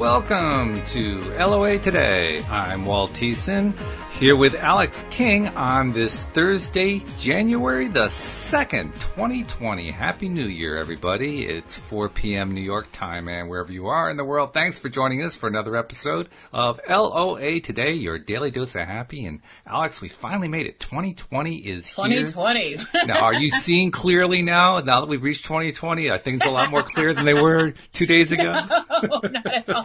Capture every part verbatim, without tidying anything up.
Welcome to L O A Today. I'm Walt Thiessen, here with Alex King on this Thursday, January the second, twenty twenty. Happy New Year, everybody. It's four p.m. New York time, and wherever you are in the world, thanks for joining us for another episode of L O A Today, your daily dose of happy. And Alex, we finally made it. twenty twenty is here. twenty twenty. Now, are you seeing clearly now, now that we've reached twenty twenty? Are things a lot more clear than they were two days ago? No, not at all.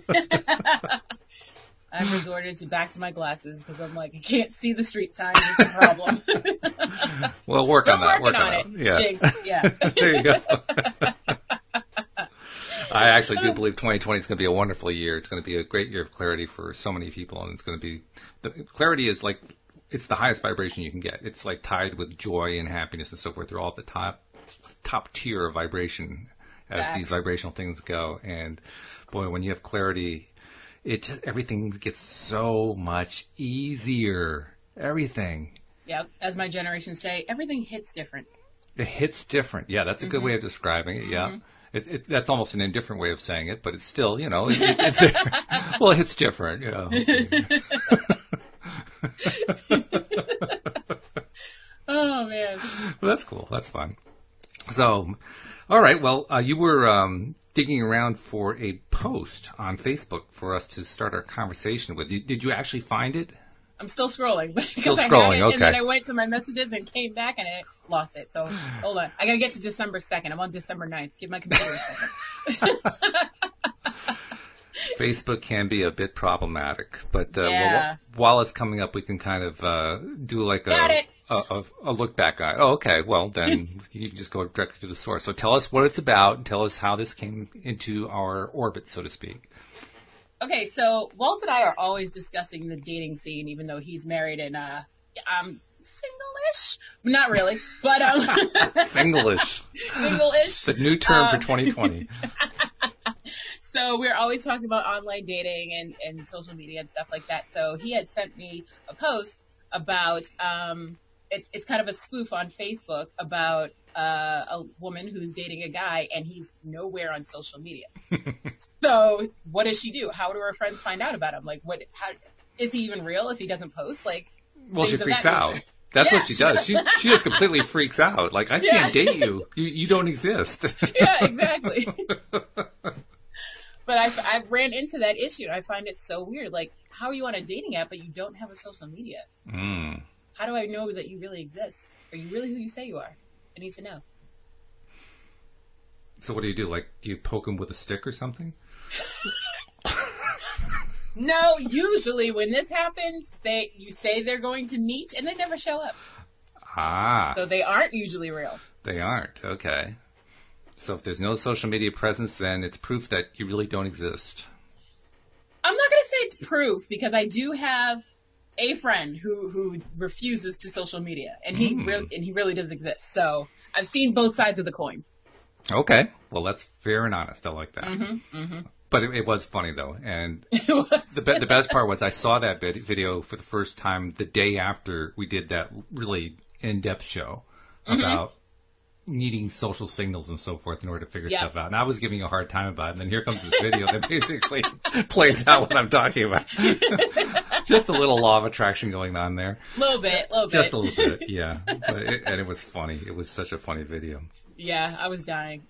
I've resorted to back to my glasses because I'm like, I can't see the street signs. It's a problem. Well, work on that. Work on, on it. it. Yeah. Jinx. Yeah. There you go. I actually do believe twenty twenty is going to be a wonderful year. It's going to be a great year of clarity for so many people, and it's going to be the clarity is like it's the highest vibration you can get. It's like tied with joy and happiness and so forth. They're all at the top top tier of vibration as Facts. These vibrational things go. And boy, when you have clarity, it just, everything gets so much easier. Everything. Yep. As my generation say, everything hits different. It hits different. Yeah, that's a good Mm-hmm. way of describing it. Yeah. Mm-hmm. It, it, that's almost an indifferent way of saying it, but it's still, you know, it, it, it's, well, it's different, you know. Oh, man. Well, that's cool. That's fun. So, all right. Well, uh, you were um, digging around for a post on Facebook for us to start our conversation with. Did, did you actually find it? I'm still scrolling. Because Still I had scrolling, it, okay. And then I went to my messages and came back and I lost it. So, hold on. I got to get to December second. I'm on December ninth. Give my computer a second. Facebook can be a bit problematic, but uh, Yeah. well, while it's coming up, we can kind of uh, do like a, Got it. a, a, a look back on it. Oh, okay. Well, then you can just go directly to the source. So tell us what it's about and tell us how this came into our orbit, so to speak. Okay, so Walt and I are always discussing the dating scene, even though he's married and uh, I'm single-ish. Not really, but um, Singlish. single-ish. The new term Um, for twenty twenty. So we're always talking about online dating and, and social media and stuff like that. So he had sent me a post about, um, it's, it's kind of a spoof on Facebook about uh, a woman who's dating a guy and he's nowhere on social media. So what does she do? How do her friends find out about him? Like, what, how, is he even real if he doesn't post? Like, Well, she things of freaks that out. nature. That's Yeah, what she she does. does. She she just completely freaks out. Like, I Yeah. can't date you. You you don't exist. Yeah, exactly. But I, I ran into that issue. I find it so weird. Like, how are you on a dating app, but you don't have a social media? Mm. How do I know that you really exist? Are you really who you say you are? I need to know. So what do you do? Like, do you poke him with a stick or something? No, usually when this happens, they you say they're going to meet and they never show up. Ah, So they aren't usually real. they aren't. Okay. So if there's no social media presence, then it's proof that you really don't exist. I'm not going to say it's proof because I do have a friend who, who refuses to social media and he Mm. really and he really does exist. So I've seen both sides of the coin. Okay. Well, that's fair and honest. I like that. Mm-hmm, mm-hmm. But it, it was funny, though. And It was. the, be- the best part was I saw that vid- video for the first time the day after we did that really in-depth show Mm-hmm. about needing social signals and so forth in order to figure Yep. stuff out. And I was giving you a hard time about it. And then here comes this video that basically plays out what I'm talking about. Just a little law of attraction going on there. A little bit, a little bit. Just a little bit, yeah. But it, and it was funny. It was such a funny video. Yeah, I was dying.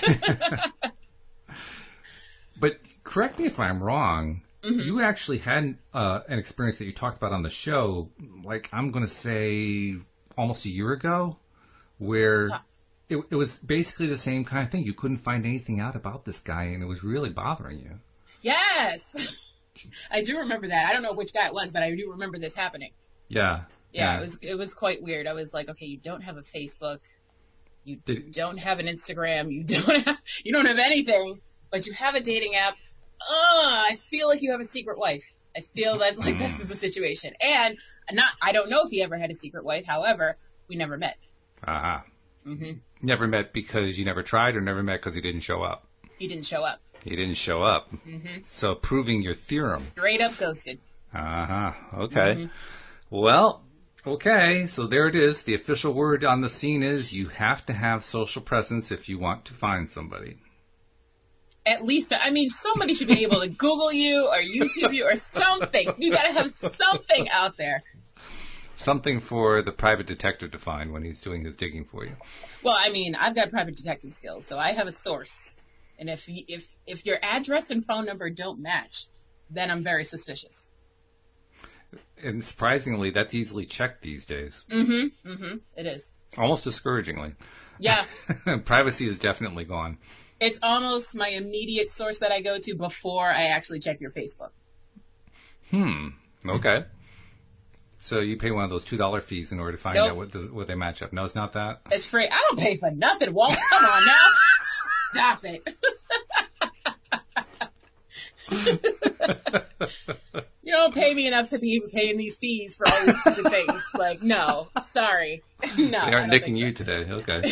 But correct me if I'm wrong. Mm-hmm. You actually had uh, an experience that you talked about on the show, like I'm going to say almost a year ago, where it, it was basically the same kind of thing. You couldn't find anything out about this guy, and it was really bothering you. Yes. I do remember that. I don't know which guy it was, but I do remember this happening. Yeah. Yeah, it was it was quite weird. I was like, okay, you don't have a Facebook, you Did- don't have an Instagram, you don't have you don't have anything, but you have a dating app. Ugh, I feel like you have a secret wife. I feel that's like this is the situation. And not I don't know if he ever had a secret wife. However, we never met. Uh-huh. Mhm. Never met because you never tried, or never met because he didn't show up? He didn't show up. He didn't show up. Mhm. So proving your theorem. Straight up ghosted. Uh-huh. Okay. Well, okay. So there it is. The official word on the scene is you have to have social presence if you want to find somebody. At least, I mean, somebody should be able to Google you or YouTube you or something. You got to have something out there. Something for the private detective to find when he's doing his digging for you. Well, I mean, I've got private detective skills, so I have a source. And if you, if if your address and phone number don't match, then I'm very suspicious. And surprisingly, that's easily checked these days. Mm-hmm. Mm-hmm. It is. Almost discouragingly. Yeah. Privacy is definitely gone. It's almost my immediate source that I go to before I actually check your Facebook. Hmm. Okay. So you pay one of those two dollar fees in order to find nope. out what, the, what they match up. No, it's not that? It's free. I don't pay for nothing, Walt. Come on now. Stop it. You don't pay me enough to be paying these fees for all these stupid things. Like, no. Sorry. No. They aren't nicking so. you today. Okay.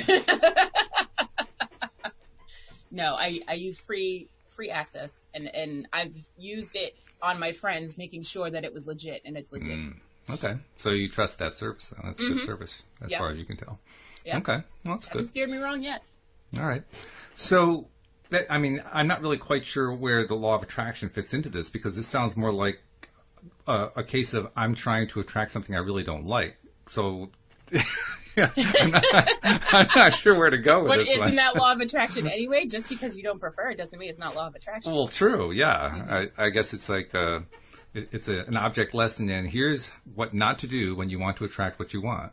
No, I, I use free free access, and, and I've used it on my friends, making sure that it was legit, and it's legit. Mm. Okay. So you trust that service, then. That's mm-hmm. good service, as yep. far as you can tell. Yep. Okay. Well, that's Hasn't good. steered me wrong yet. All right. So, that, I mean, I'm not really quite sure where the law of attraction fits into this, because this sounds more like a, a case of I'm trying to attract something I really don't like. So, yeah, I'm, not, I'm not sure where to go with but this isn't one. Isn't that law of attraction anyway? Just because you don't prefer it doesn't mean it's not law of attraction. Well, true, yeah. Mm-hmm. I, I guess it's like a, it, it's a, an object lesson in here's what not to do when you want to attract what you want.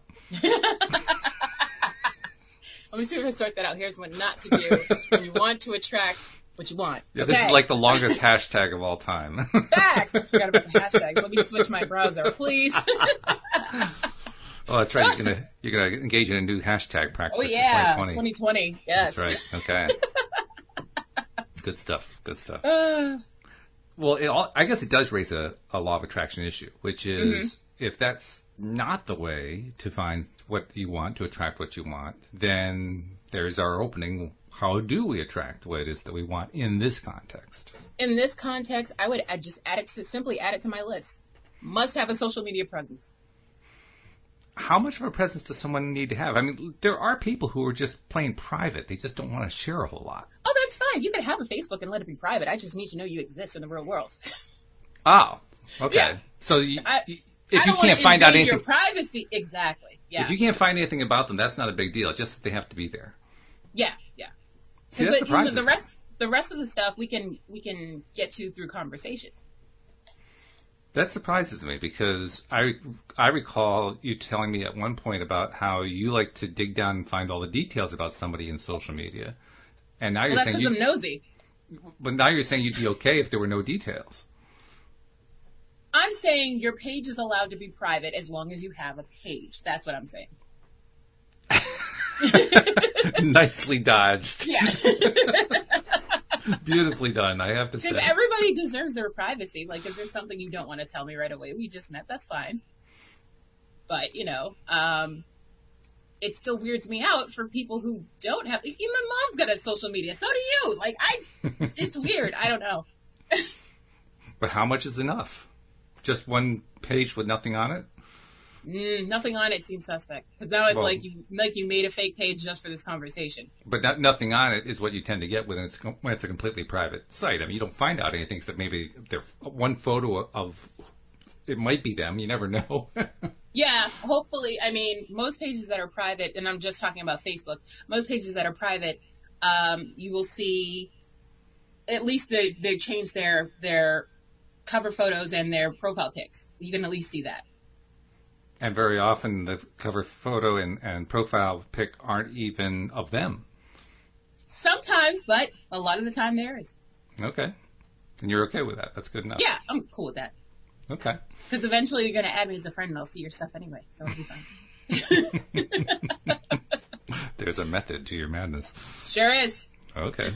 Let me see if I can sort that out. Here's what not to do when you want to attract what you want. Yeah, okay. This is like the longest hashtag of all time. Facts. I forgot about the hashtags. Let me switch my browser, please. Oh, that's right. You're gonna you're gonna engage in a new hashtag practice. Oh yeah, twenty twenty. twenty twenty. Yes. That's right. Okay. Good stuff. Good stuff. Uh, well, it all, I guess it does raise a, a law of attraction issue, which is mm-hmm. if that's not the way to find what you want, to attract what you want, then there's our opening. How do we attract what it is that we want in this context? In this context, I would I'd just add it to simply add it to my list. Must have a social media presence. How much of a presence does someone need to have? I mean, there are people who are just plain private. They just don't want to share a whole lot. Oh, that's fine. You can have a Facebook and let it be private. I just need to know you exist in the real world. Oh, okay. Yeah. So you, I, if I you don't can't find out anything, your privacy, exactly. Yeah. If you can't find anything about them, that's not a big deal. It's just that they have to be there. Yeah, yeah. See, that the, surprises the me. rest, the rest of the stuff we can we can get to through conversation. That surprises me because I I recall you telling me at one point about how you like to dig down and find all the details about somebody in social media, and now well, you're that's saying because you, I'm nosy. But now you're saying you'd be okay if there were no details. I'm saying your page is allowed to be private as long as you have a page. That's what I'm saying. Nicely dodged. Yeah. Beautifully done, I have to say. Because everybody deserves their privacy. Like, if there's something you don't want to tell me right away, we just met, that's fine. But, you know, um, it still weirds me out for people who don't have, even my mom's got a social media, so do you. Like, I, it's weird. I don't know. But how much is enough? Just one page with nothing on it? Mm, nothing on it seems suspect. Because now it's well, like you like you made a fake page just for this conversation. But not, nothing on it is what you tend to get when it's, when it's a completely private site. I mean, you don't find out anything except maybe they're one photo of, it might be them. You never know. Yeah, hopefully. I mean, most pages that are private, and I'm just talking about Facebook, most pages that are private, um, you will see, at least they, they change their, their cover photos and their profile pics. You can at least see that. And very often the cover photo and, and profile pic aren't even of them. Sometimes, but a lot of the time there is. Okay. And you're okay with that. That's good enough. Yeah, I'm cool with that. Okay. Because eventually you're going to add me as a friend and I'll see your stuff anyway, so it'll be fine. There's a method to your madness. Sure is. Okay.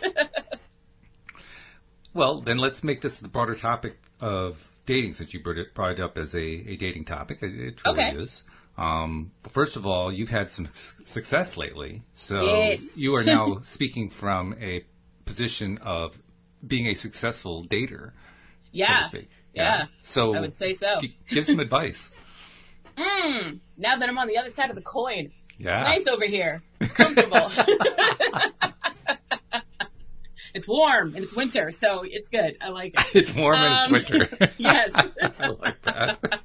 Well, then let's make this the broader topic of dating, since you brought it, brought it up as a, a dating topic. It, it truly okay. is. Um, first of all, you've had some success lately. So yes. You are now speaking from a position of being a successful dater, yeah. so to speak. Yeah. yeah. So I would say so. Give some advice. Mm, now that I'm on the other side of the coin. Yeah. It's nice over here. It's comfortable. it's warm and it's winter, so it's good. I like it. It's warm um, and it's winter. Yes. I like that.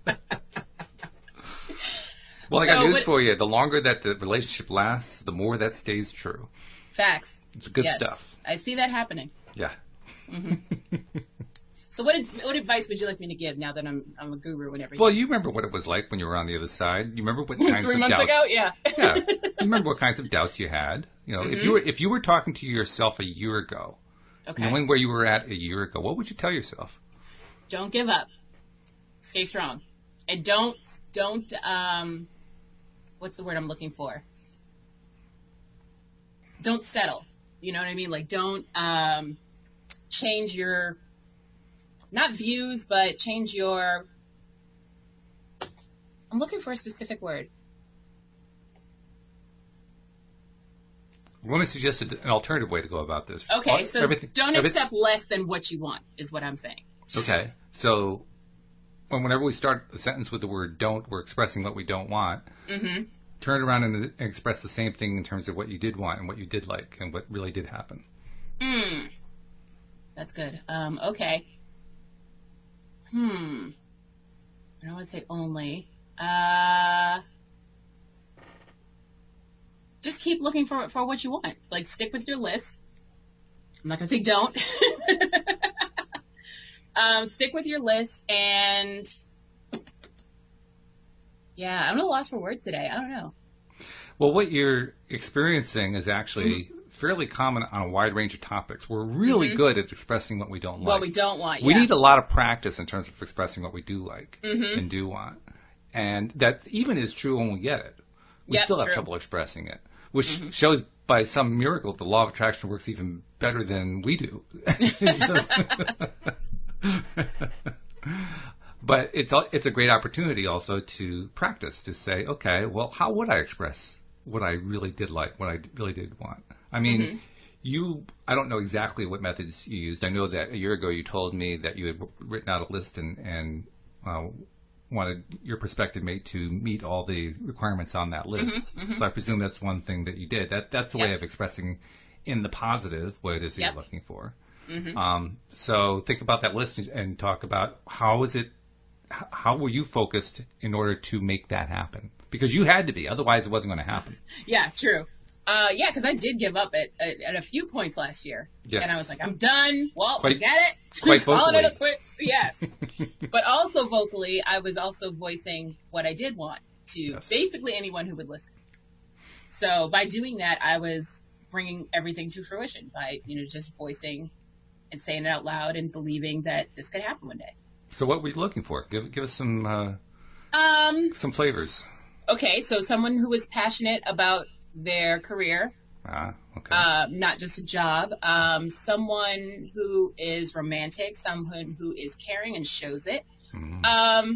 Well, I got So, news but- for you. The longer that the relationship lasts, the more that stays true. Facts. It's good Yes. stuff. I see that happening. Yeah. So what, is, what advice would you like me to give now that I'm I'm a guru and everything? Well, you remember what it was like when you were on the other side. You remember what kinds Three of months doubts. ago? Yeah. Yeah. You remember what kinds of doubts you had. You know, if you were if you were talking to yourself a year ago, Okay. knowing where you were at a year ago, what would you tell yourself? Don't give up. Stay strong. And don't, don't, um, what's the word I'm looking for? Don't settle. You know what I mean? Like, don't, um, change your, not views, but change your, I'm looking for a specific word. Let me suggest an alternative way to go about this. Okay, All- so everything- don't everything- accept less than what you want, is what I'm saying. Okay, so when whenever we start a sentence with the word "don't," we're expressing what we don't want. Mm-hmm. Turn it around and, and express the same thing in terms of what you did want and what you did like and what really did happen. Mm. That's good. Um, okay. Hmm. I don't want to say only. Uh, just keep looking for for what you want. Like, stick with your list. I'm not gonna say don't. um, stick with your list and yeah, I'm at a loss for words today. I don't know. Well, what you're experiencing is actually mm-hmm. fairly common on a wide range of topics. We're really mm-hmm. good at expressing what we don't like. What we don't want, yeah. We need a lot of practice in terms of expressing what we do like mm-hmm. and do want. And that even is true when we get it. We yep, still have true. trouble expressing it, which mm-hmm. shows by some miracle the law of attraction works even better than we do. Just, but it's it's a great opportunity also to practice, to say, okay, well, how would I express what I really did like, what I really did want? I mean, mm-hmm. you, I don't know exactly what methods you used. I know that a year ago you told me that you had written out a list and, and uh, wanted your prospective mate to meet all the requirements on that list. Mm-hmm, mm-hmm. So I presume that's one thing that you did. That That's a yep. way of expressing in the positive what it is that yep. you're looking for. Mm-hmm. Um, so think about that list and, and talk about how is it, how were you focused in order to make that happen? Because you had to be, otherwise it wasn't going to happen. Yeah, true. Uh, yeah, because I did give up at, at, at a few points last year. Yes. And I was like, I'm done. Well, quite, forget it. Quite Calling vocally. it a quits. Yes. But also vocally, I was also voicing what I did want to yes. basically anyone who would listen. So by doing that, I was bringing everything to fruition by, you know, just voicing and saying it out loud and believing that this could happen one day. So what were you looking for? Give give us some uh, um, some flavors. Okay, so someone who is passionate about their career, ah, okay. uh, not just a job. Um, someone who is romantic, someone who is caring and shows it. Mm-hmm. Um,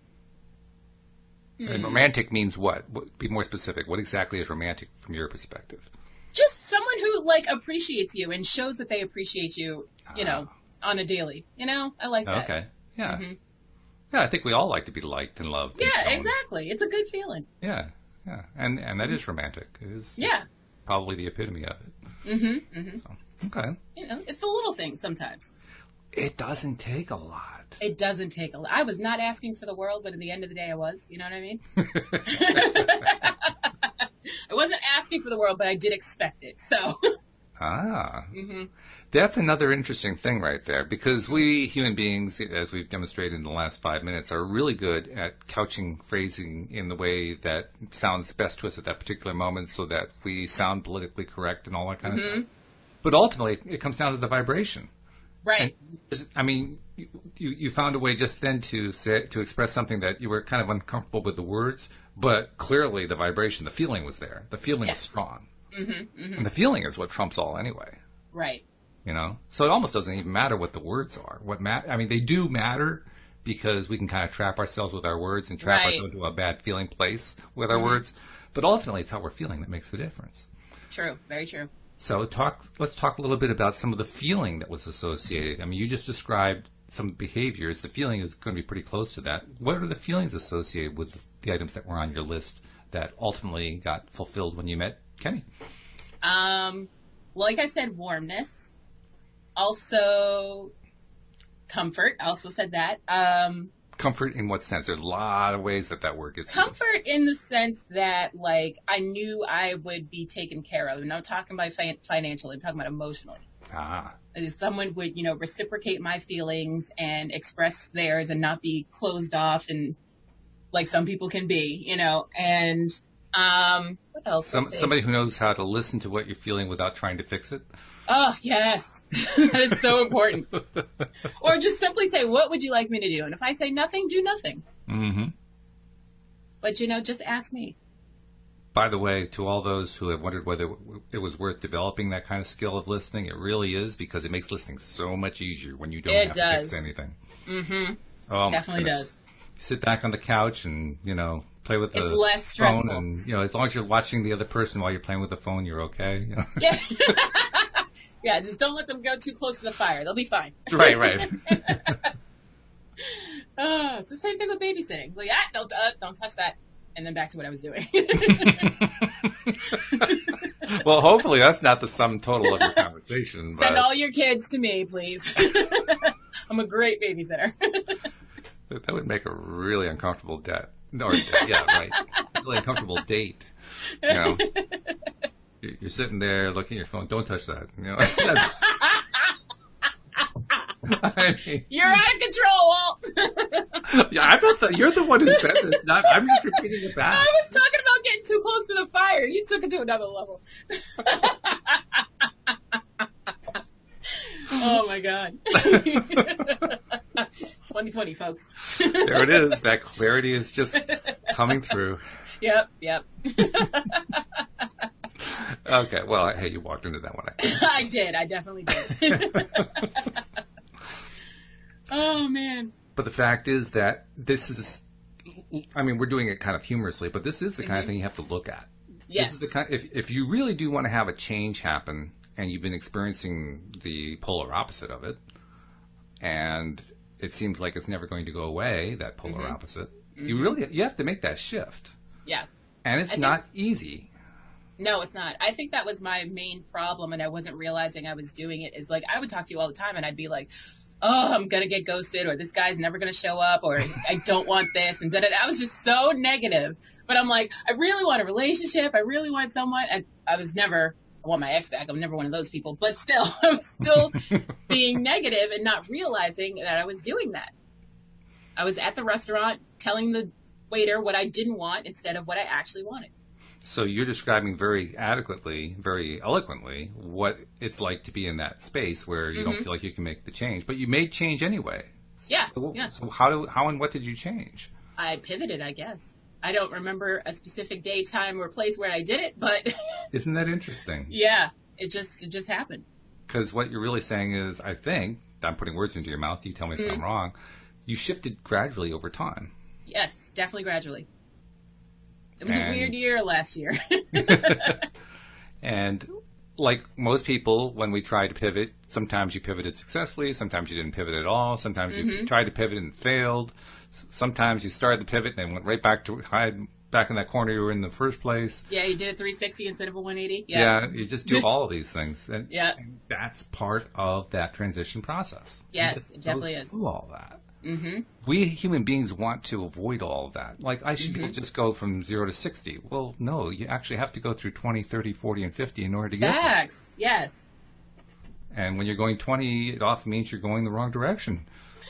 and hmm. romantic means what? what? Be more specific. What exactly is romantic from your perspective? Just someone who like appreciates you and shows that they appreciate you. You ah. know, on a daily. You know, I like that. Okay. Yeah. Mm-hmm. Yeah, I think we all like to be liked and loved. Yeah, and exactly. It's a good feeling. Yeah, yeah, and and that is romantic. It is. Yeah. Probably the epitome of it. Mm-hmm. Mm-hmm. So, okay. You know, it's the little things sometimes. It doesn't take a lot. It doesn't take a lot. I was not asking for the world, but at the end of the day, I was. You know what I mean? I wasn't asking for the world, but I did expect it. So. Ah. Mm-hmm. That's another interesting thing right there, because we human beings, as we've demonstrated in the last five minutes, are really good at couching phrasing in the way that sounds best to us at that particular moment so that we sound politically correct and all that kind mm-hmm. of stuff. But ultimately, it comes down to the vibration. Right. And, I mean, you, you found a way just then to say, to express something that you were kind of uncomfortable with the words, but clearly the vibration, the feeling was there. The feeling yes. was strong. Mm-hmm, mm-hmm. And the feeling is what trumps all anyway. Right. You know, so it almost doesn't even matter what the words are. What ma- I mean, they do matter because we can kind of trap ourselves with our words and trap right. ourselves into a bad feeling place with our mm-hmm. words. But ultimately, it's how we're feeling that makes the difference. True. Very true. So talk. Let's talk a little bit about some of the feeling that was associated. I mean, you just described some behaviors. The feeling is going to be pretty close to that. What are the feelings associated with the items that were on your list that ultimately got fulfilled when you met Kenny? Um, like I said, warmness. Also, comfort. I also said that. Um, comfort in what sense? There's a lot of ways that that word gets comfort used. In the sense that, like, I knew I would be taken care of. And I'm not talking about fi- financially. I'm talking about emotionally. Ah. Someone would, you know, reciprocate my feelings and express theirs and not be closed off and like some people can be, you know, and, um, what else? Some, somebody who knows how to listen to what you're feeling without trying to fix it. Oh, yes. That is so important. Or just simply say, what would you like me to do? And if I say nothing, do nothing. Mm-hmm. But, you know, just ask me. By the way, to all those who have wondered whether it was worth developing that kind of skill of listening, it really is, because it makes listening so much easier when you don't it have does. to fix anything. Mm-hmm. Oh, definitely does. Sit back on the couch and, you know, play with the it's less stressful. phone. And, you know, as long as you're watching the other person while you're playing with the phone, you're okay. You know? Yeah. Yeah, just don't let them go too close to the fire. They'll be fine. Right, right. Oh, it's the same thing with babysitting. Like, ah, don't, uh, don't touch that. And then back to what I was doing. Well, hopefully that's not the sum total of your conversation. Send but all your kids to me, please. I'm a great babysitter. That would make a really uncomfortable debt. Or, yeah, right. Really uncomfortable date. You know, you're sitting there looking at your phone. Don't touch that. You know, that's, I mean, you're out of control, Walt. Yeah, I thought that you're the one who said this. Not, I'm just repeating it back. I was talking about getting too close to the fire. You took it to another level. Oh my God. twenty twenty, folks. There it is. That clarity is just coming through. Yep, yep. Okay, well, hey, you walked into that one. I, I did. I definitely did. Oh, man. But the fact is that this is, I mean, we're doing it kind of humorously, but this is the kind mm-hmm. of thing you have to look at. Yes. This is the kind, if, if you really do want to have a change happen, and you've been experiencing the polar opposite of it, and it seems like it's never going to go away, that polar mm-hmm. opposite, mm-hmm. you really, you have to make that shift. Yeah. And it's think, not easy. No, it's not. I think that was my main problem, and I wasn't realizing I was doing it, is like, I would talk to you all the time, and I'd be like, oh, I'm going to get ghosted, or this guy's never going to show up, or I don't want this, and da da da. I was just so negative. But I'm like, I really want a relationship. I really want someone. And I was never, I want my ex back. I'm never one of those people. But still, I'm still being negative and not realizing that I was doing that. I was at the restaurant telling the waiter what I didn't want instead of what I actually wanted. So you're describing very adequately, very eloquently, what it's like to be in that space where you mm-hmm. don't feel like you can make the change, but you made change anyway. Yeah. So, yeah. so how do, how and what did you change? I pivoted, I guess. I don't remember a specific day, time, or place where I did it, but isn't that interesting? Yeah, it just it just happened. Because what you're really saying is, I think, I'm putting words into your mouth. You tell me if mm. I'm wrong. You shifted gradually over time. Yes, definitely gradually. It was and, a weird year last year. And like most people, when we try to pivot, sometimes you pivoted successfully, sometimes you didn't pivot at all, sometimes mm-hmm. you tried to pivot and failed, sometimes you started the pivot and then went right back to hide back in that corner you were in the first place. Yeah, you did a three sixty instead of a one eighty. Yeah, yeah you just do all of these things. And, yeah. and that's part of that transition process. Yes, it definitely is. Do all that. Mm-hmm. We human beings want to avoid all of that. Like, I should mm-hmm. just go from zero to sixty. Well, no, you actually have to go through twenty, thirty, forty, and fifty in order to Facts. get there. Facts, yes. And when you're going twenty, it often means you're going the wrong direction.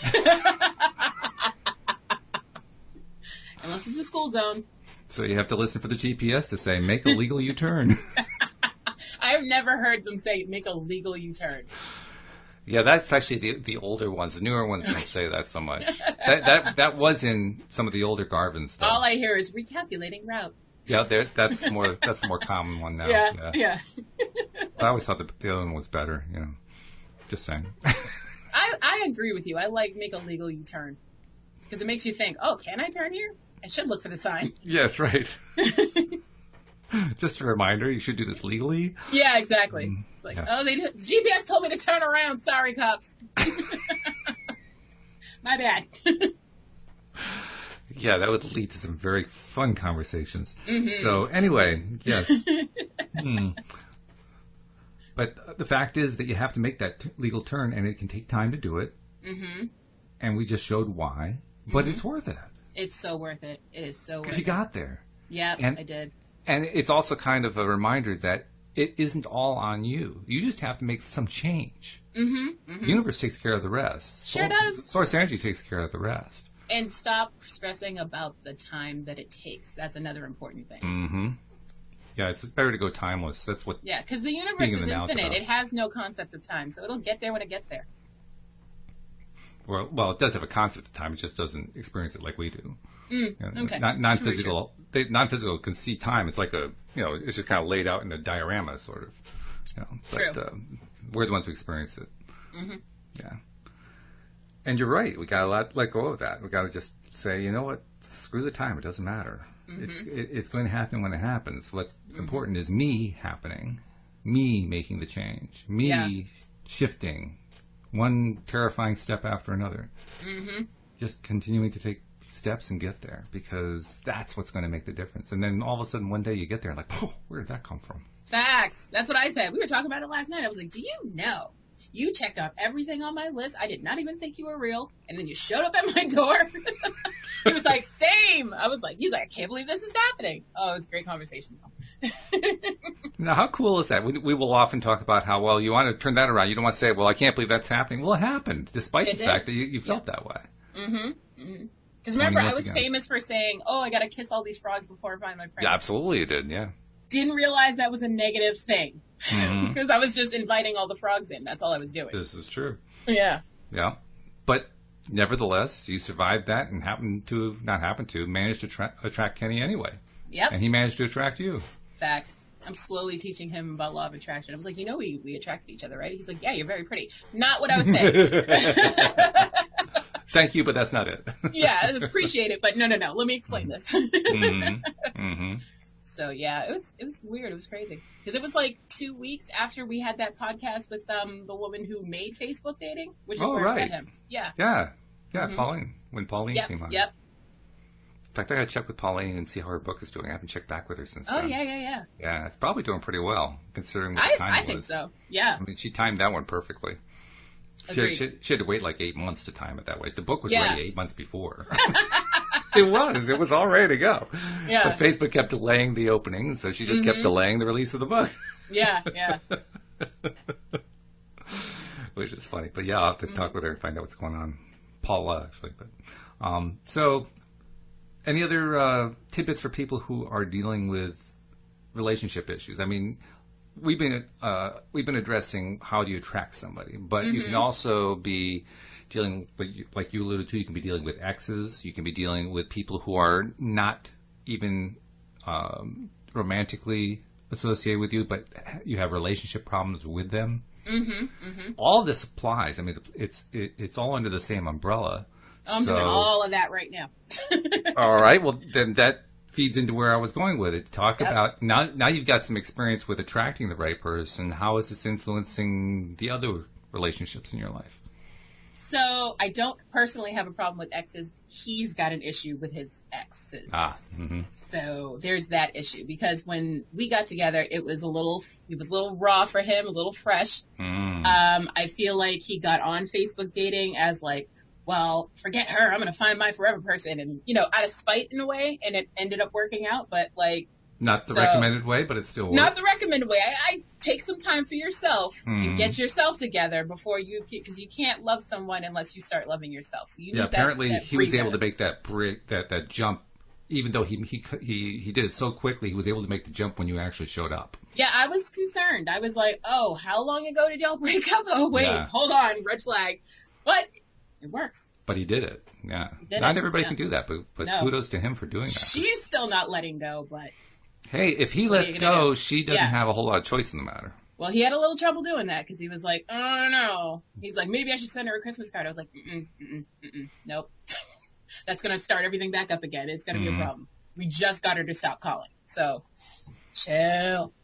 Unless it's a school zone. So you have to listen for the G P S to say, make a legal U-turn. I've never heard them say, make a legal U-turn. Yeah, that's actually the the older ones. The newer ones don't say that so much. That that that was in some of the older Garvins, though. All I hear is recalculating route. Yeah, that's more that's the more common one now. Yeah, yeah. yeah. I always thought the, the other one was better. You know, just saying. I I agree with you. I like make a legal U-turn because it makes you think, oh, can I turn here? I should look for the sign. Yes, right. Just a reminder, you should do this legally. Yeah, exactly. Um, it's like, yeah. oh, they did, G P S told me to turn around. Sorry, cops. My bad. Yeah, that would lead to some very fun conversations. Mm-hmm. So anyway, yes. hmm. But the fact is that you have to make that t- legal turn, and it can take time to do it. Mm-hmm. And we just showed why, but mm-hmm. it's worth it. It's so worth it. It is so worth it. Because you got there. Yeah, and, I did. And it's also kind of a reminder that it isn't all on you. You just have to make some change. Mm-hmm, mm-hmm. The universe takes care of the rest. Sure Source, does. Source energy takes care of the rest. And stop stressing about the time that it takes. That's another important thing. Mm-hmm. Yeah, it's better to go timeless. That's what. Yeah, because the universe is infinite. It has no concept of time, so it'll get there when it gets there. Well, well, it does have a concept of time. It just doesn't experience it like we do. Mm, you know, okay. Non- non-physical, they, non-physical can see time. It's like a, you know, it's just kind of laid out in a diorama, sort of. You know, but, True. Um, we're the ones who experience it. Mm-hmm. Yeah. And you're right. We got to let, let go of that. We got to just say, you know what? Screw the time. It doesn't matter. Mm-hmm. It's it, it's going to happen when it happens. What's mm-hmm. important is me happening, me making the change, me yeah. shifting, one terrifying step after another. Mm-hmm. Just continuing to take steps and get there, because that's what's going to make the difference. And then all of a sudden one day you get there and like, oh, where did that come from? Facts. That's what I said. We were talking about it last night. I was like, do you know? You checked off everything on my list. I did not even think you were real. And then you showed up at my door. He was like, same. I was like, he's like, I can't believe this is happening. Oh, it was a great conversation. Now, how cool is that? We, we will often talk about how, well, you want to turn that around. You don't want to say, well, I can't believe that's happening. Well, it happened, despite it the did. fact that you, you felt yeah. that way. Mm-hmm. Mm-hmm. Because remember, I was again. famous for saying, oh, I got to kiss all these frogs before I find my prince. Yeah, absolutely you did, yeah. Didn't realize that was a negative thing. Because mm-hmm. I was just inviting all the frogs in. That's all I was doing. This is true. Yeah. Yeah. But nevertheless, you survived that and happened to, not happened to, managed to tra- attract Kenny anyway. Yep. And he managed to attract you. Facts. I'm slowly teaching him about law of attraction. I was like, you know, we, we attracted each other, right? He's like, yeah, you're very pretty. Not what I was saying. Thank you, but that's not it. Yeah, I appreciate it, but no, no, no. Let me explain this. mm-hmm. Mm-hmm. So yeah, it was it was weird. It was crazy because it was like two weeks after we had that podcast with um the woman who made Facebook dating, which is oh, where right. I met him. Yeah. Yeah. Yeah. Mm-hmm. Pauline. When Pauline yep. came on. Yep. In fact, I gotta check with Pauline and see how her book is doing. I haven't checked back with her since oh, then. yeah, yeah, yeah. Yeah, it's probably doing pretty well considering what I, the time I was. think so. Yeah. I mean, she timed that one perfectly. She had, she, she had to wait like eight months to time it that way. The book was yeah. ready eight months before. It was. It was all ready to go. Yeah. But Facebook kept delaying the opening, so she just mm-hmm. kept delaying the release of the book. Yeah, yeah. Which is funny. But yeah, I'll have to mm-hmm. talk with her and find out what's going on. Paula, actually. But um, so, any other uh, tidbits for people who are dealing with relationship issues? I mean, we've been uh, we've been addressing how do you attract somebody, but mm-hmm. you can also be dealing with, like you alluded to, you can be dealing with exes, you can be dealing with people who are not even um, romantically associated with you, but you have relationship problems with them. Mm-hmm, mm-hmm. All of this applies. I mean, it's it, it's all under the same umbrella. I'm so, doing all of that right now. All right. Well, then that feeds into where I was going with it. Talk yep. about, now Now you've got some experience with attracting the right person. How is this influencing the other relationships in your life? So I don't personally have a problem with exes. He's got an issue with his exes. Ah. Mm-hmm. So there's that issue because when we got together, it was a little, it was a little raw for him, a little fresh. Mm. Um, I feel like he got on Facebook dating as like, well, forget her. I'm going to find my forever person. And, you know, out of spite in a way. And it ended up working out. But like, not the so, recommended way, but it still works. Not the recommended way. I, I take some time for yourself mm. and get yourself together before you, because you can't love someone unless you start loving yourself. So you yeah, need apparently that, that he was breather. able to make that break, that that jump, even though he he he he did it so quickly. He was able to make the jump when you actually showed up. Yeah, I was concerned. I was like, oh, how long ago did y'all break up? Oh, wait, yeah. hold on, red flag. But it works. But he did it. Yeah, did not it. everybody yeah. can do that, but but no. kudos to him for doing that. She's still not letting go, but. Hey, if he lets go, do? she doesn't yeah. have a whole lot of choice in the matter. Well, he had a little trouble doing that because he was like, oh, no. He's like, maybe I should send her a Christmas card. I was like, mm-mm, mm-mm, mm-mm, nope. That's going to start everything back up again. It's going to mm-hmm. be a problem. We just got her to stop calling. So, chill.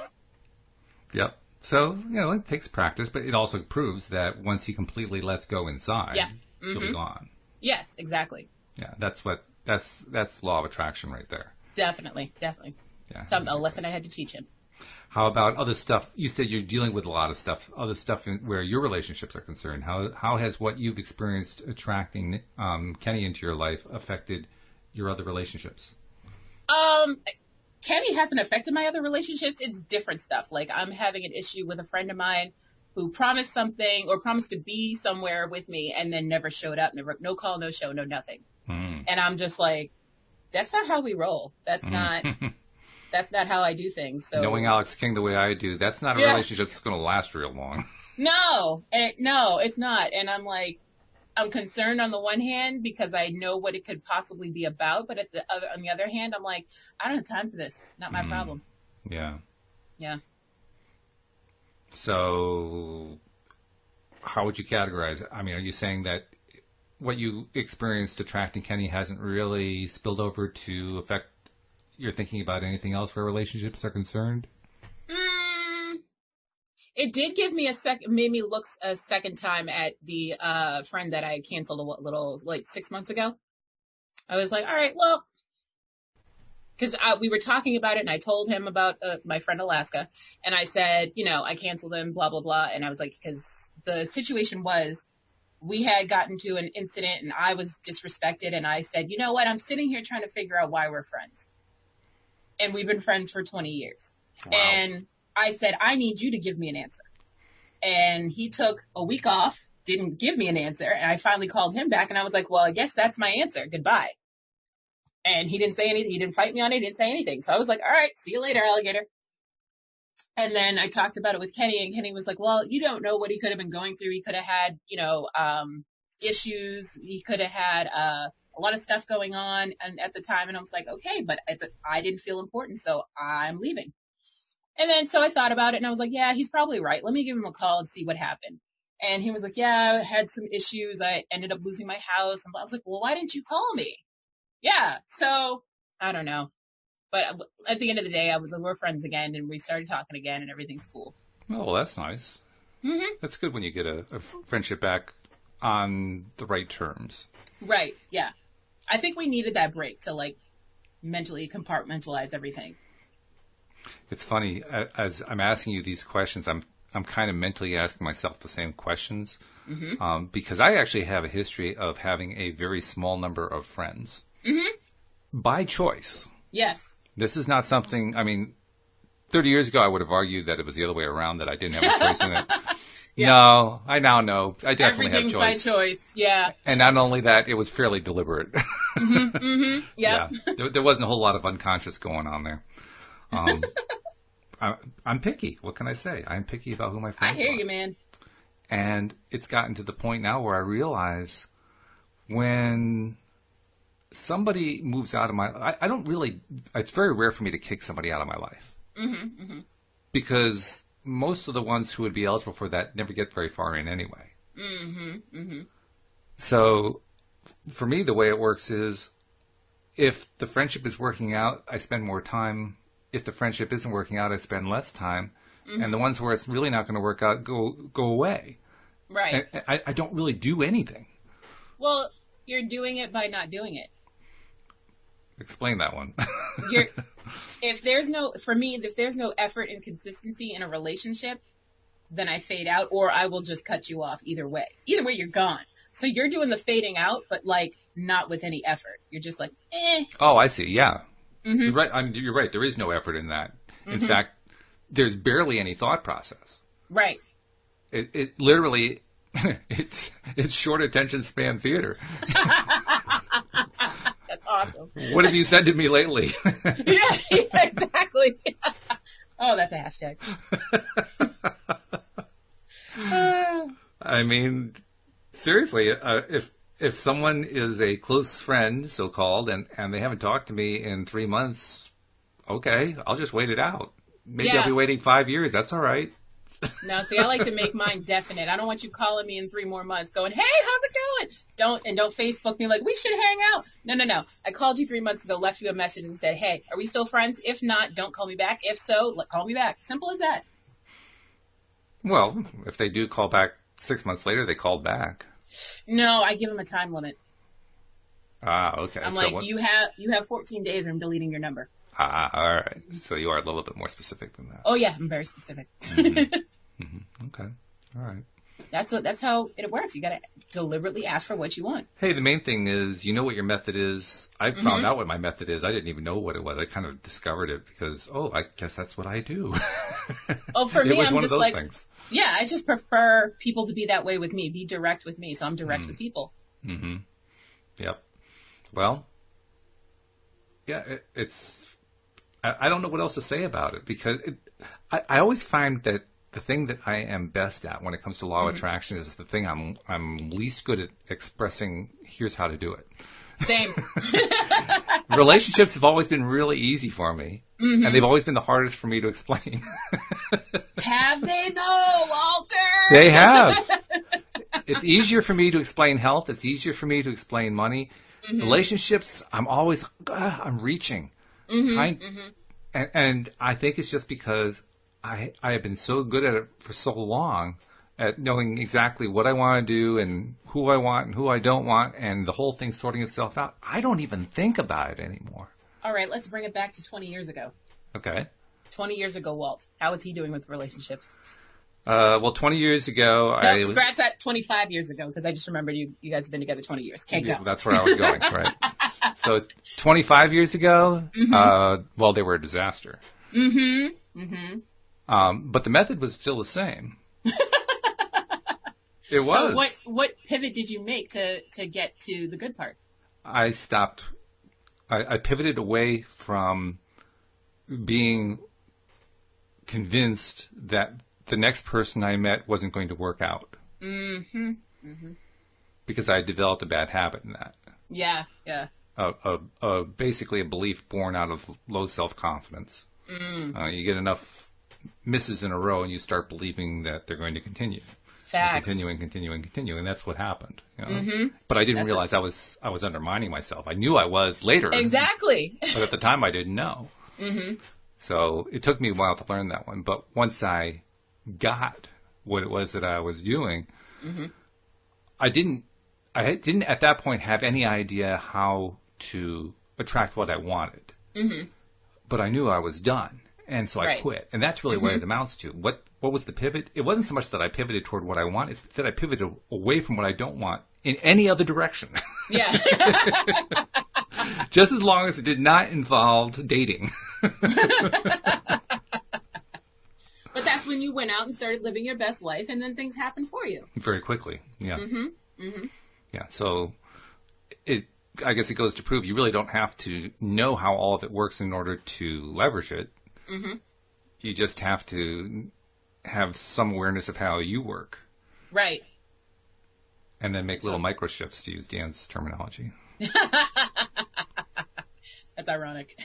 Yep. So, you know, it takes practice, but it also proves that once he completely lets go inside, yeah. mm-hmm. she'll be gone. Yes, exactly. Yeah, that's what, that's, that's law of attraction right there. Definitely, definitely. Yeah. Some, a lesson I had to teach him. How about other stuff? You said you're dealing with a lot of stuff, other stuff in, where your relationships are concerned. How how has what you've experienced attracting um, Kenny into your life affected your other relationships? Um, Kenny hasn't affected my other relationships. It's different stuff. Like I'm having an issue with a friend of mine who promised something or promised to be somewhere with me and then never showed up. Never, no call, no show, no nothing. Mm. And I'm just like, that's not how we roll. That's not. That's not how I do things. So knowing Alex King the way I do, that's not a yeah. relationship that's going to last real long. No, and no, it's not. And I'm like, I'm concerned on the one hand because I know what it could possibly be about, but at the other, on the other hand, I'm like, I don't have time for this. Not my mm. problem. Yeah. Yeah. So, how would you categorize it? I mean, are you saying that what you experienced attracting Kenny hasn't really spilled over to affect your thinking about anything else where relationships are concerned? Mm, it did give me a sec, made me look a second time at the uh, friend that I canceled a little, like six months ago. I was like, all right, well, because we were talking about it and I told him about uh, my friend Alaska and I said, you know, I canceled him, blah, blah, blah. And I was like, because the situation was we had gotten to an incident and I was disrespected. And I said, you know what? I'm sitting here trying to figure out why we're friends. And we've been friends for twenty years. Wow. And I said, I need you to give me an answer. And he took a week off, didn't give me an answer. And I finally called him back and I was like, well, I guess that's my answer. Goodbye. And he didn't say anything. He didn't fight me on it. He didn't say anything. So I was like, all right, see you later, alligator. And then I talked about it with Kenny and Kenny was like, well, you don't know what he could have been going through. He could have had, you know, um, issues. He could have had, uh, a lot of stuff going on and at the time. And I was like, okay, but I didn't feel important. So I'm leaving. And then, so I thought about it and I was like, yeah, he's probably right. Let me give him a call and see what happened. And he was like, yeah, I had some issues. I ended up losing my house. And I was like, well, why didn't you call me? Yeah. So I don't know. But at the end of the day, I was, we're friends again and we started talking again and everything's cool. Oh, well, that's nice. Mm-hmm. That's good when you get a, a friendship back on the right terms. Right. Yeah. I think we needed that break to like mentally compartmentalize everything. It's funny, as I'm asking you these questions, I'm I'm kind of mentally asking myself the same questions mm-hmm. um, because I actually have a history of having a very small number of friends mm-hmm. by choice. Yes. This is not something, I mean, thirty years ago I would have argued that it was the other way around, that I didn't have a choice in it. Yeah. No, I now know. I definitely have choice. Everything's by choice, yeah. And not only that, it was fairly deliberate. mm-hmm, mm-hmm, yep. Yeah. There, there wasn't a whole lot of unconscious going on there. Um, I, I'm picky. What can I say? I'm picky about who my friends are. I hear are. you, man. And it's gotten to the point now where I realize when somebody moves out of my... I, I don't really... It's very rare for me to kick somebody out of my life. Mm-hmm, mm-hmm. Because most of the ones who would be eligible for that never get very far in anyway. Mm-hmm, mm-hmm. So, for me, the way it works is if the friendship is working out, I spend more time. If the friendship isn't working out, I spend less time. Mm-hmm. And the ones where it's really not going to work out go go away. Right. And I, I don't really do anything. Well, you're doing it by not doing it. Explain that one. You're, if there's no, for me, if there's no effort and consistency in a relationship, then I fade out or I will just cut you off either way. Either way, you're gone. So you're doing the fading out, but like not with any effort. You're just like, eh. Oh, I see. Yeah. Mm-hmm. You're right. I mean, you're right. There is no effort in that. In mm-hmm. fact, there's barely any thought process. Right. It, it literally, it's, it's short attention span theater. That's awesome. What have you said to me lately? yeah, yeah, exactly. Oh, that's a hashtag. I mean, seriously, uh, if if someone is a close friend, so-called, and, and they haven't talked to me in three months, okay, I'll just wait it out. Maybe yeah. I'll be waiting five years. That's all right. No, see, I like to make mine definite. I don't want you calling me in three more months going, hey, how's it going? Don't, and don't Facebook me like, we should hang out. No, no, no. I called you three months ago, left you a message and said, hey, are we still friends? If not, don't call me back. If so, let, call me back. Simple as that. Well, if they do call back six months later, they called back. No, I give them a time limit. Ah, okay. I'm so like, what... you have, you have fourteen days or I'm deleting your number. Ah, all right. So you are a little bit more specific than that. Oh yeah, I'm very specific. Mm-hmm. Mm-hmm. Okay. All right. That's what, that's how it works. You got to deliberately ask for what you want. Hey, the main thing is, you know what your method is. I mm-hmm. found out what my method is. I didn't even know what it was. I kind of discovered it because, oh, I guess that's what I do. Oh, for me, it was I'm one just of those like, things. Yeah, I just prefer people to be that way with me, be direct with me. So I'm direct mm. with people. Mm-hmm. Yep. Well, yeah, it, it's, I, I don't know what else to say about it because it, I, I always find that the thing that I am best at when it comes to law mm-hmm. of attraction is the thing I'm I'm least good at expressing. Here's how to do it. Same. Relationships have always been really easy for me, mm-hmm. and they've always been the hardest for me to explain. Have they though, Walter? They have. It's easier for me to explain health. It's easier for me to explain money. Mm-hmm. Relationships, I'm always, uh, I'm reaching. Mm-hmm. Trying, mm-hmm. and, and I think it's just because I I have been so good at it for so long, at knowing exactly what I want to do and who I want and who I don't want, and the whole thing sorting itself out. I don't even think about it anymore. All right, let's bring it back to twenty years ago. Okay. twenty years ago, Walt. How is he doing with relationships? Uh, well, twenty years ago, no, I... scratch that twenty-five years ago, because I just remembered you, you guys have been together twenty years. Can't yeah, go. That's where I was going, right. So, twenty-five years ago, mm-hmm. uh, well, they were a disaster. Mm-hmm. Mm-hmm. Um, but the method was still the same. It was. So what, what pivot did you make to, to get to the good part? I stopped, I, I pivoted away from being convinced that the next person I met wasn't going to work out. Mm-hmm. Mm-hmm. Because I developed a bad habit in that. Yeah, yeah. A, a, a basically a belief born out of low self-confidence. Mm. Uh, you get enough misses in a row and you start believing that they're going to continue. Facts. Continue and continue and continue, and that's what happened. You know? Mm-hmm. But I didn't that's realize a- I was I was undermining myself. I knew I was later. Exactly. But at the time, I didn't know. Mm-hmm. So it took me a while to learn that one. But once I got what it was that I was doing, mm-hmm. I didn't I didn't at that point have any idea how to attract what I wanted. Mm-hmm. But I knew I was done. And so I right. quit. And that's really mm-hmm. what it amounts to. What what was the pivot? It wasn't so much that I pivoted toward what I want. It's that I pivoted away from what I don't want in any other direction. Yeah. Just as long as it did not involve dating. But that's when you went out and started living your best life, and then things happened for you. Very quickly, yeah. Mm-hmm. Mm-hmm. Yeah, so it, I guess it goes to prove you really don't have to know how all of it works in order to leverage it. Mm-hmm. You just have to have some awareness of how you work. Right. And then make little micro shifts, to use Dan's terminology. That's ironic.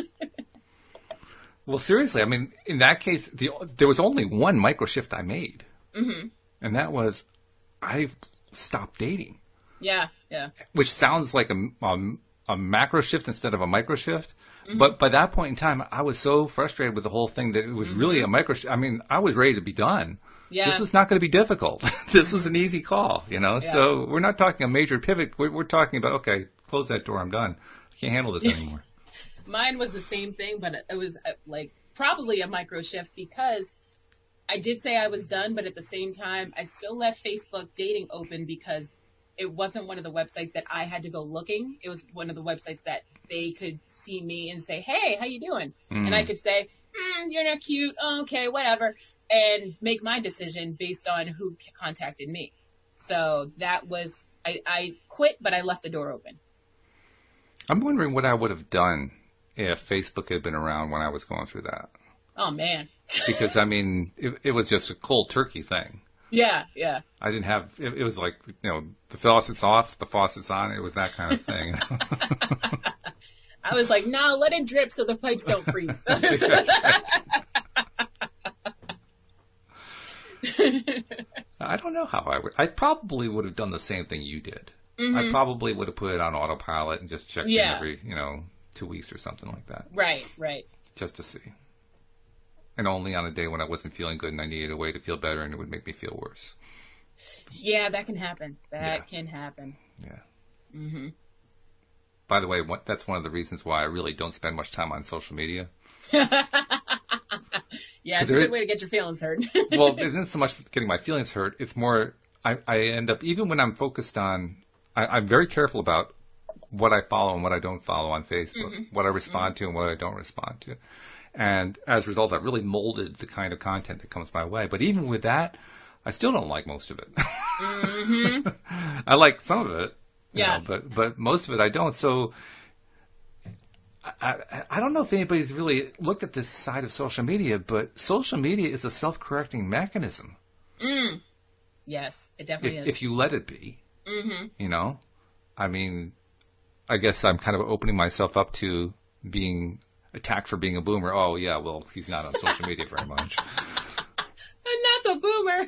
Well, seriously, I mean, in that case, the, there was only one micro shift I made. Mm-hmm. And that was, I stopped dating. Yeah, yeah. Which sounds like a, a, a macro shift instead of a micro shift. Mm-hmm. But by that point in time, I was so frustrated with the whole thing that it was mm-hmm. really a micro shift. I mean, I was ready to be done. Yeah. This is not going to be difficult. This is an easy call, you know? Yeah. So we're not talking a major pivot. We're, we're talking about, okay, close that door, I'm done. I can't handle this anymore. Mine was the same thing, but it was uh, like probably a micro shift because I did say I was done, but at the same time, I still left Facebook dating open because it wasn't one of the websites that I had to go looking. It was one of the websites that they could see me and say, hey, how you doing? Mm. And I could say, mm, you're not cute. Oh, okay, whatever. And make my decision based on who contacted me. So that was, I, I quit, but I left the door open. I'm wondering what I would have done if Facebook had been around when I was going through that. Oh, man. Because, I mean, it, it was just a cold turkey thing. Yeah, yeah. I didn't have, it, it was like, you know, the faucet's off, the faucet's on. It was that kind of thing. I was like, no, let it drip so the pipes don't freeze. I don't know how I would. I probably would have done the same thing you did. Mm-hmm. I probably would have put it on autopilot and just checked yeah. in every, you know, two weeks or something like that. Right, right. Just to see. And only on a day when I wasn't feeling good and I needed a way to feel better and it would make me feel worse. Yeah, that can happen. That yeah. can happen. Yeah. Mm-hmm. by the way, what, that's one of the reasons why I really don't spend much time on social media. Yeah, it's a good way to get your feelings hurt. Well, it isn't so much getting my feelings hurt. It's more, I, I end up, even when I'm focused on, I, I'm very careful about what I follow and what I don't follow on Facebook, mm-hmm. what I respond mm-hmm. to and what I don't respond to. And as a result, I've really molded the kind of content that comes my way. But even with that, I still don't like most of it. Mm-hmm. I like some of it, yeah, know, but but most of it I don't. So I, I I don't know if anybody's really looked at this side of social media, but social media is a self-correcting mechanism. Mm. Yes, it definitely if, is. If you let it be, mm-hmm. you know, I mean, I guess I'm kind of opening myself up to being attacked for being a boomer. Oh yeah, well he's not on social media very much. Not the boomer.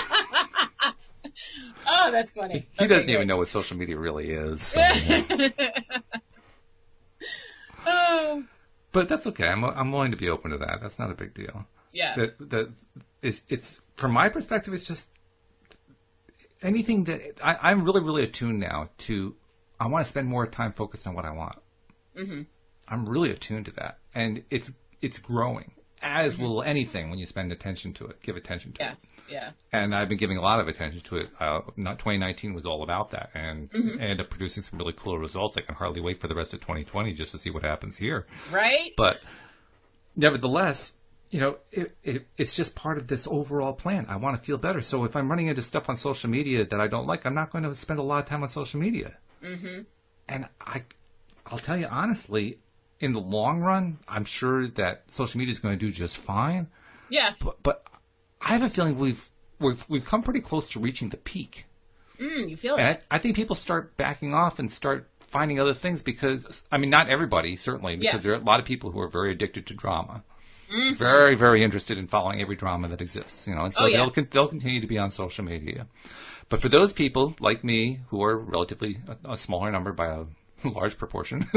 Oh, that's funny. He, he okay, doesn't good. even know what social media really is. So, yeah. Oh. But that's okay. I'm I'm willing to be open to that. That's not a big deal. Yeah. That that is it's from my perspective. It's just anything that I, I'm really really attuned now to. I want to spend more time focused on what I want. Mm-hmm. I'm really attuned to that, and it's it's growing. As mm-hmm. will anything when you spend attention to it, give attention to yeah, it. Yeah, yeah. And I've been giving a lot of attention to it. Uh, not twenty nineteen was all about that, and mm-hmm. ended up producing some really cool results. I can hardly wait for the rest of twenty twenty just to see what happens here. Right. But nevertheless, you know, it, it, it's just part of this overall plan. I want to feel better. So if I'm running into stuff on social media that I don't like, I'm not going to spend a lot of time on social media. Mm-hmm. And I, I'll tell you honestly, in the long run, I'm sure that social media is going to do just fine. Yeah. But, but I have a feeling we've we've we've come pretty close to reaching the peak. Mm, you feel and it? I, I think people start backing off and start finding other things because, I mean, not everybody, certainly, because yeah. there are a lot of people who are very addicted to drama. Mm-hmm. Very, very interested in following every drama that exists, you know, and so oh, yeah. they'll they'll continue to be on social media. But for those people like me, who are relatively a, a smaller number by a large proportion,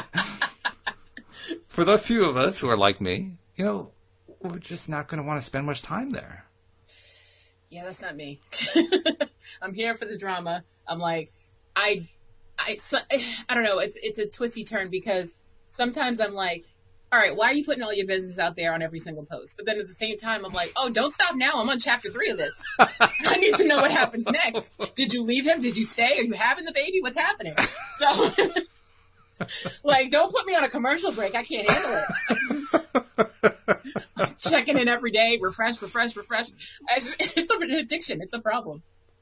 for the few of us who are like me, you know, we're just not going to want to spend much time there. Yeah, that's not me. I'm here for the drama. I'm like, I, I, so, I don't know. It's it's a twisty turn because sometimes I'm like, all right, why are you putting all your business out there on every single post? But then at the same time, I'm like, oh, don't stop now. I'm on chapter three of this. I need to know what happens next. Did you leave him? Did you stay? Are you having the baby? What's happening? So, like, don't put me on a commercial break. I can't handle it. I'm checking in every day, refresh, refresh, refresh. It's an addiction. It's a problem.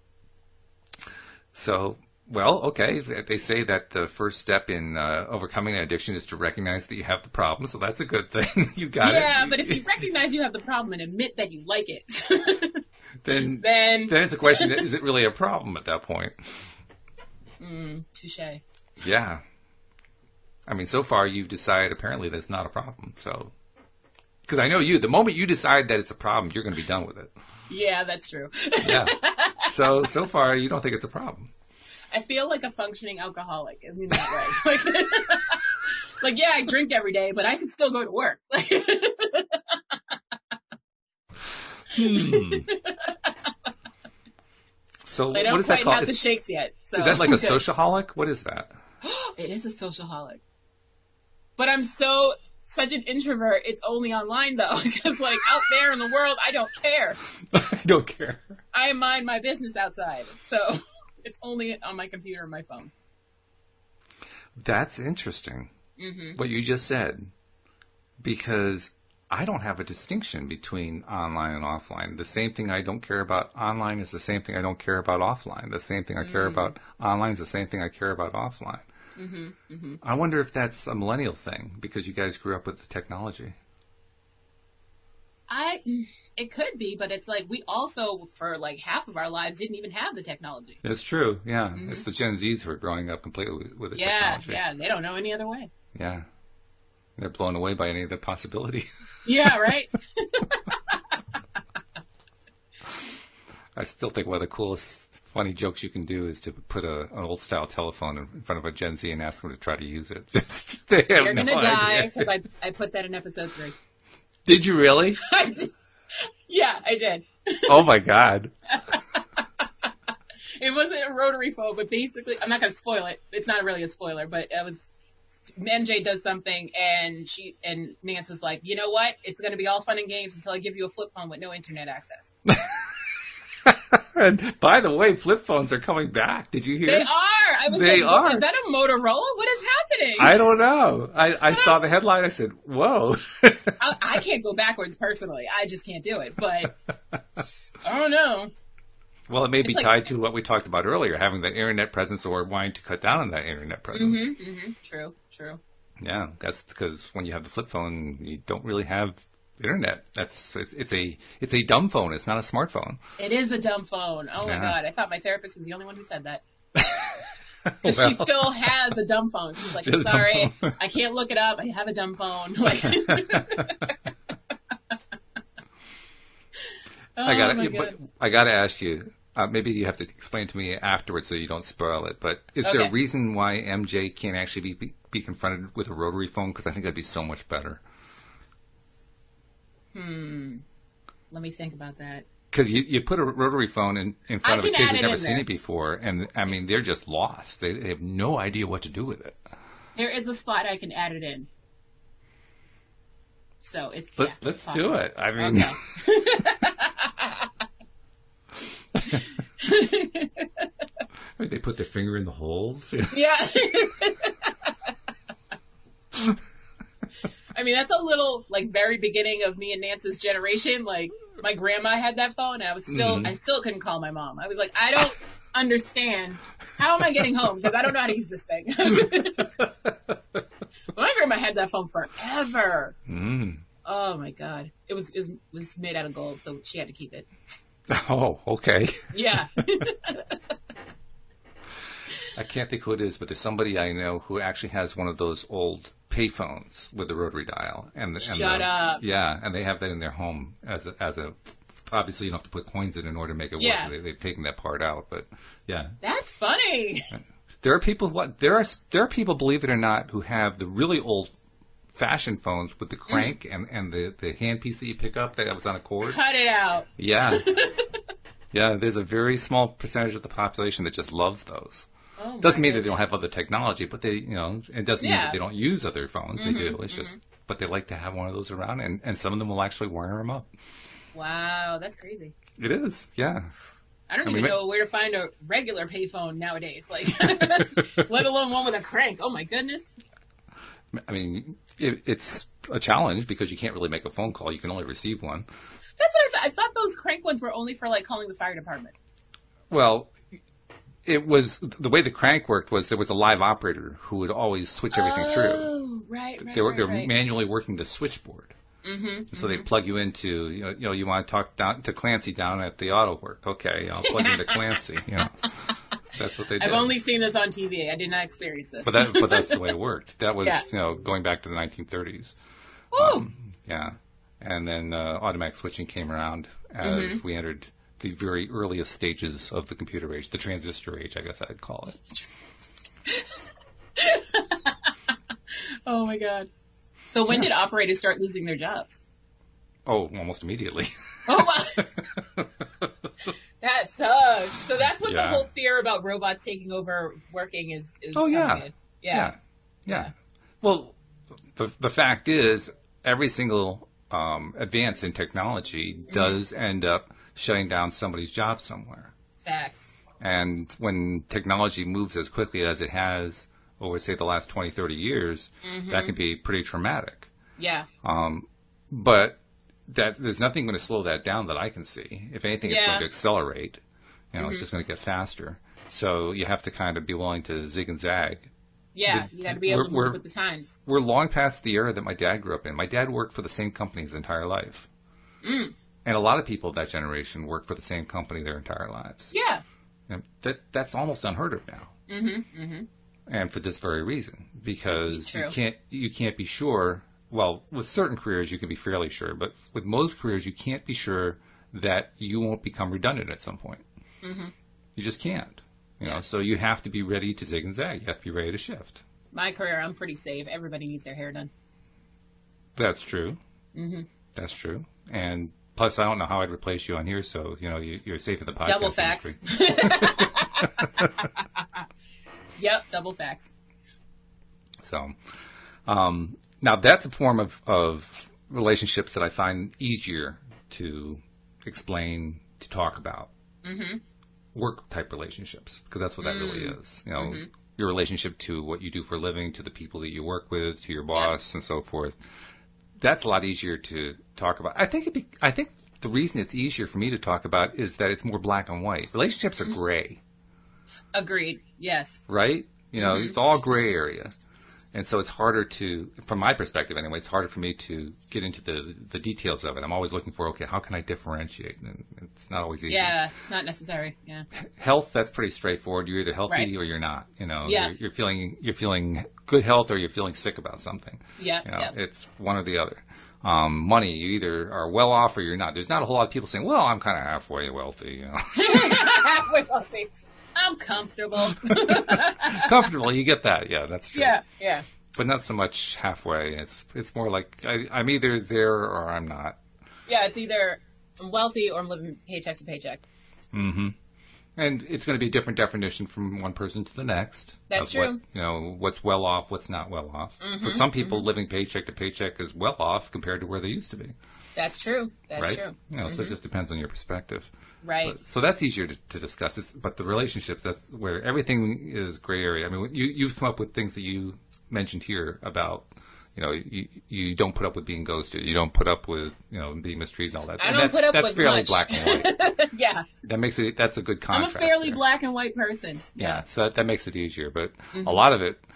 So, well, okay. They say that the first step in uh, overcoming an addiction is to recognize that you have the problem. So that's a good thing. You got yeah, it. Yeah, but if you recognize you have the problem and admit that you like it, then, then then it's a question: is it really a problem at that point? Mm, touche. Yeah. I mean, so far you've decided apparently that it's not a problem. So, because I know you, the moment you decide that it's a problem, you're going to be done with it. Yeah, that's true. Yeah. So, so far you don't think it's a problem. I feel like a functioning alcoholic in that way. Like, like, yeah, I drink every day, but I can still go to work. hmm. So I don't what is quite that called? have the shakes yet. So is that like a good. sociaholic? What is that? It is a sociaholic. But I'm so such an introvert. It's only online though, because like out there in the world, I don't care. I don't care. I mind my business outside, so it's only on my computer and my phone. That's interesting. Mm-hmm. What you just said, because I don't have a distinction between online and offline. The same thing I don't care about online is the same thing I don't care about offline. The same thing I mm. care about online is the same thing I care about offline. Mm-hmm, mm-hmm. I wonder if that's a millennial thing because you guys grew up with the technology. I, it could be, but it's like we also, for like half of our lives, didn't even have the technology. It's true, yeah. Mm-hmm. It's the Gen Zs who are growing up completely with the yeah, technology. Yeah, yeah, they don't know any other way. Yeah. They're blown away by any of the possibility. Yeah, right? I still think one of the coolest funny jokes you can do is to put a, an old-style telephone in front of a Gen Z and ask them to try to use it. They have You're no going to die, because idea. I, I put that in episode three. Did you really? I did. Yeah, I did. Oh, my God. It wasn't a rotary phone, but basically, I'm not going to spoil it. It's not really a spoiler, but it was M J does something and she and Nance is like, you know what? It's going to be all fun and games until I give you a flip phone with no internet access. And by the way, flip phones are coming back. Did you hear? They are. I was they like, are. Is that a Motorola? What is happening? I don't know. I, I saw the headline. I said, whoa. I, I can't go backwards personally. I just can't do it. But I don't know. Well, it may be It's like, tied to what we talked about earlier, having that internet presence or wanting to cut down on that internet presence. Mm-hmm, mm-hmm. True, true. Yeah, that's because when you have the flip phone, you don't really have internet. That's it's, it's a it's a dumb phone. It's not a smartphone. It is a dumb phone. Oh Yeah. my God. I thought my therapist was the only one who said that. Well, She still has a dumb phone. She's like, I'm Just a dumb sorry, phone. I can't look it up. I have a dumb phone. Like, oh I got my to God. I got to ask you. Uh, maybe you have to explain to me afterwards so you don't spoil it. But is there Okay. a reason why M J can't actually be be, be confronted with a rotary phone? Because I think that'd be so much better. Hmm. Let me think about that. Because you, you put a rotary phone in, in front I of a can kid add who's it never in seen there. it before, and I mean they're just lost. They, they have no idea what to do with it. There is a spot I can add it in. So it's Let, yeah, let's it's possible. do it. I mean, Okay. they put their finger in the holes. Yeah. I mean, that's a little, like, very beginning of me and Nance's generation. Like, my grandma had that phone, and I was still, Mhm. I still couldn't call my mom. I was like, I don't understand. How am I getting home? Because I don't know how to use this thing. My grandma had that phone forever. Mm. Oh, my God. It was, it was, it was made out of gold, so she had to keep it. Oh, okay. Yeah. I can't think who it is, but there's somebody I know who actually has one of those old payphones with the rotary dial. And, the, and Shut the, up. Yeah, and they have that in their home as a, as a. Obviously, you don't have to put coins in in order to make it Yeah. work. They, they've taken that part out, but yeah, That's funny. there are people. Who, there are there are people, believe it or not, who have the really old fashioned phones with the crank Mm. and, and the, the handpiece that you pick up that was on a cord. Cut it out. Yeah. Yeah, there's a very small percentage of the population that just loves those. Oh, my Doesn't mean that they don't goodness. have other technology, but they, you know, it doesn't mean Yeah. that they don't use other phones. Mm-hmm, they do. It's just, but they like to have one of those around, and, and some of them will actually wire them up. Wow, that's crazy. It is, yeah. I don't I even mean, know where to find a regular payphone nowadays. Like, let alone one with a crank. Oh my goodness. I mean, it, it's a challenge because you can't really make a phone call. You can only receive one. That's what I thought. I thought those crank ones were only for like calling the fire department. Well, it was, the way the crank worked was there was a live operator who would always switch everything through. Oh, right, right, They were, right, they were right. manually working the switchboard. Mm-hmm, So they plug you into, you know, you know, you want to talk down to Clancy down at the auto work. Okay, I'll plug you into Clancy. You know, that's what they did. I've only seen this on T V. I did not experience this. But that, but that's the way it worked. That was, Yeah. you know, going back to the nineteen thirties. Woo! Yeah, and then uh, automatic switching came around as Mm-hmm. we entered the very earliest stages of the computer age, the transistor age, I guess I'd call it. Oh my god. So when did operators start losing their jobs? Oh, almost immediately. Oh wow. That sucks. So that's what the Yeah. whole fear about robots taking over working is. is Oh, yeah. coming in. Yeah. Yeah. Yeah. Well, the the fact is, every single um, advance in technology does end up shutting down somebody's job somewhere. Facts. And when technology moves as quickly as it has over, say, the last twenty, thirty years, that can be pretty traumatic. Yeah. Um, but that there's nothing going to slow that down that I can see. If anything, it's Yeah. going to accelerate. You know, it's just going to get faster. So you have to kind of be willing to zig and zag. Yeah. The- You got to be able to we're- move with the times. We're long past the era that my dad grew up in. My dad worked for the same company his entire life. Mm. And a lot of people of that generation work for the same company their entire lives. Yeah. And that that's almost unheard of now. Mm-hmm. Mm-hmm. And for this very reason, because you True. can't you can't be sure. Well, with certain careers you can be fairly sure, but with most careers you can't be sure that you won't become redundant at some point. Mm-hmm. You just can't. You know, so you have to be ready to zig and zag. You have to be ready to shift. My career, I'm pretty safe. Everybody needs their hair done. That's true. Mm-hmm. That's true. And plus, I don't know how I'd replace you on here, so you know you, you're safe in the podcast Double facts. industry. Yep. Double facts. So, um, now that's a form of, of relationships that I find easier to explain, to talk about. Mm-hmm. Work type relationships, because that's what that mm. really is. You know, mm-hmm. your relationship to what you do for a living, to the people that you work with, to your boss, yep. and so forth. That's a lot easier to talk about. I think it'd be, I think the reason it's easier for me to talk about is that it's more black and white. Relationships are gray. Agreed. Yes. Right? You know, mm-hmm. it's all gray area. And so it's harder to, from my perspective anyway, it's harder for me to get into the the details of it. I'm always looking for, okay, how can I differentiate? And it's not always easy. Yeah, it's not necessary. Yeah. Health, that's pretty straightforward. You're either healthy right. or you're not. You know, yeah. you're, you're feeling you're feeling good health or you're feeling sick about something. Yeah. You know, yeah. It's one or the other. Um, money, you either are well off or you're not. There's not a whole lot of people saying, well, I'm kind of halfway wealthy. You know, halfway wealthy. I'm comfortable. Comfortable, you get that. Yeah, that's true. Yeah, yeah. But not so much halfway. It's it's more like I, I'm either there or I'm not. Yeah, it's either I'm wealthy or I'm living paycheck to paycheck. Mm-hmm. And it's going to be a different definition from one person to the next. That's true. What, you know, what's well off, what's not well off. Mm-hmm, For some people, mm-hmm. living paycheck to paycheck is well off compared to where they used to be. That's true. That's right? true. You know, mm-hmm. so it just depends on your perspective. Right. But, so that's easier to, to discuss. It's, but the relationships, that's where everything is gray area. I mean, you, you've come up with things that you mentioned here about, you know, you, you don't put up with being ghosted. You don't put up with, you know, being mistreated and all that. I and don't that's, put up that's with fairly much. black and white. Yeah. That makes it, that's a good contrast. I'm a fairly there. black and white person. Yeah. yeah. So that, that makes it easier. But mm-hmm. a lot of it,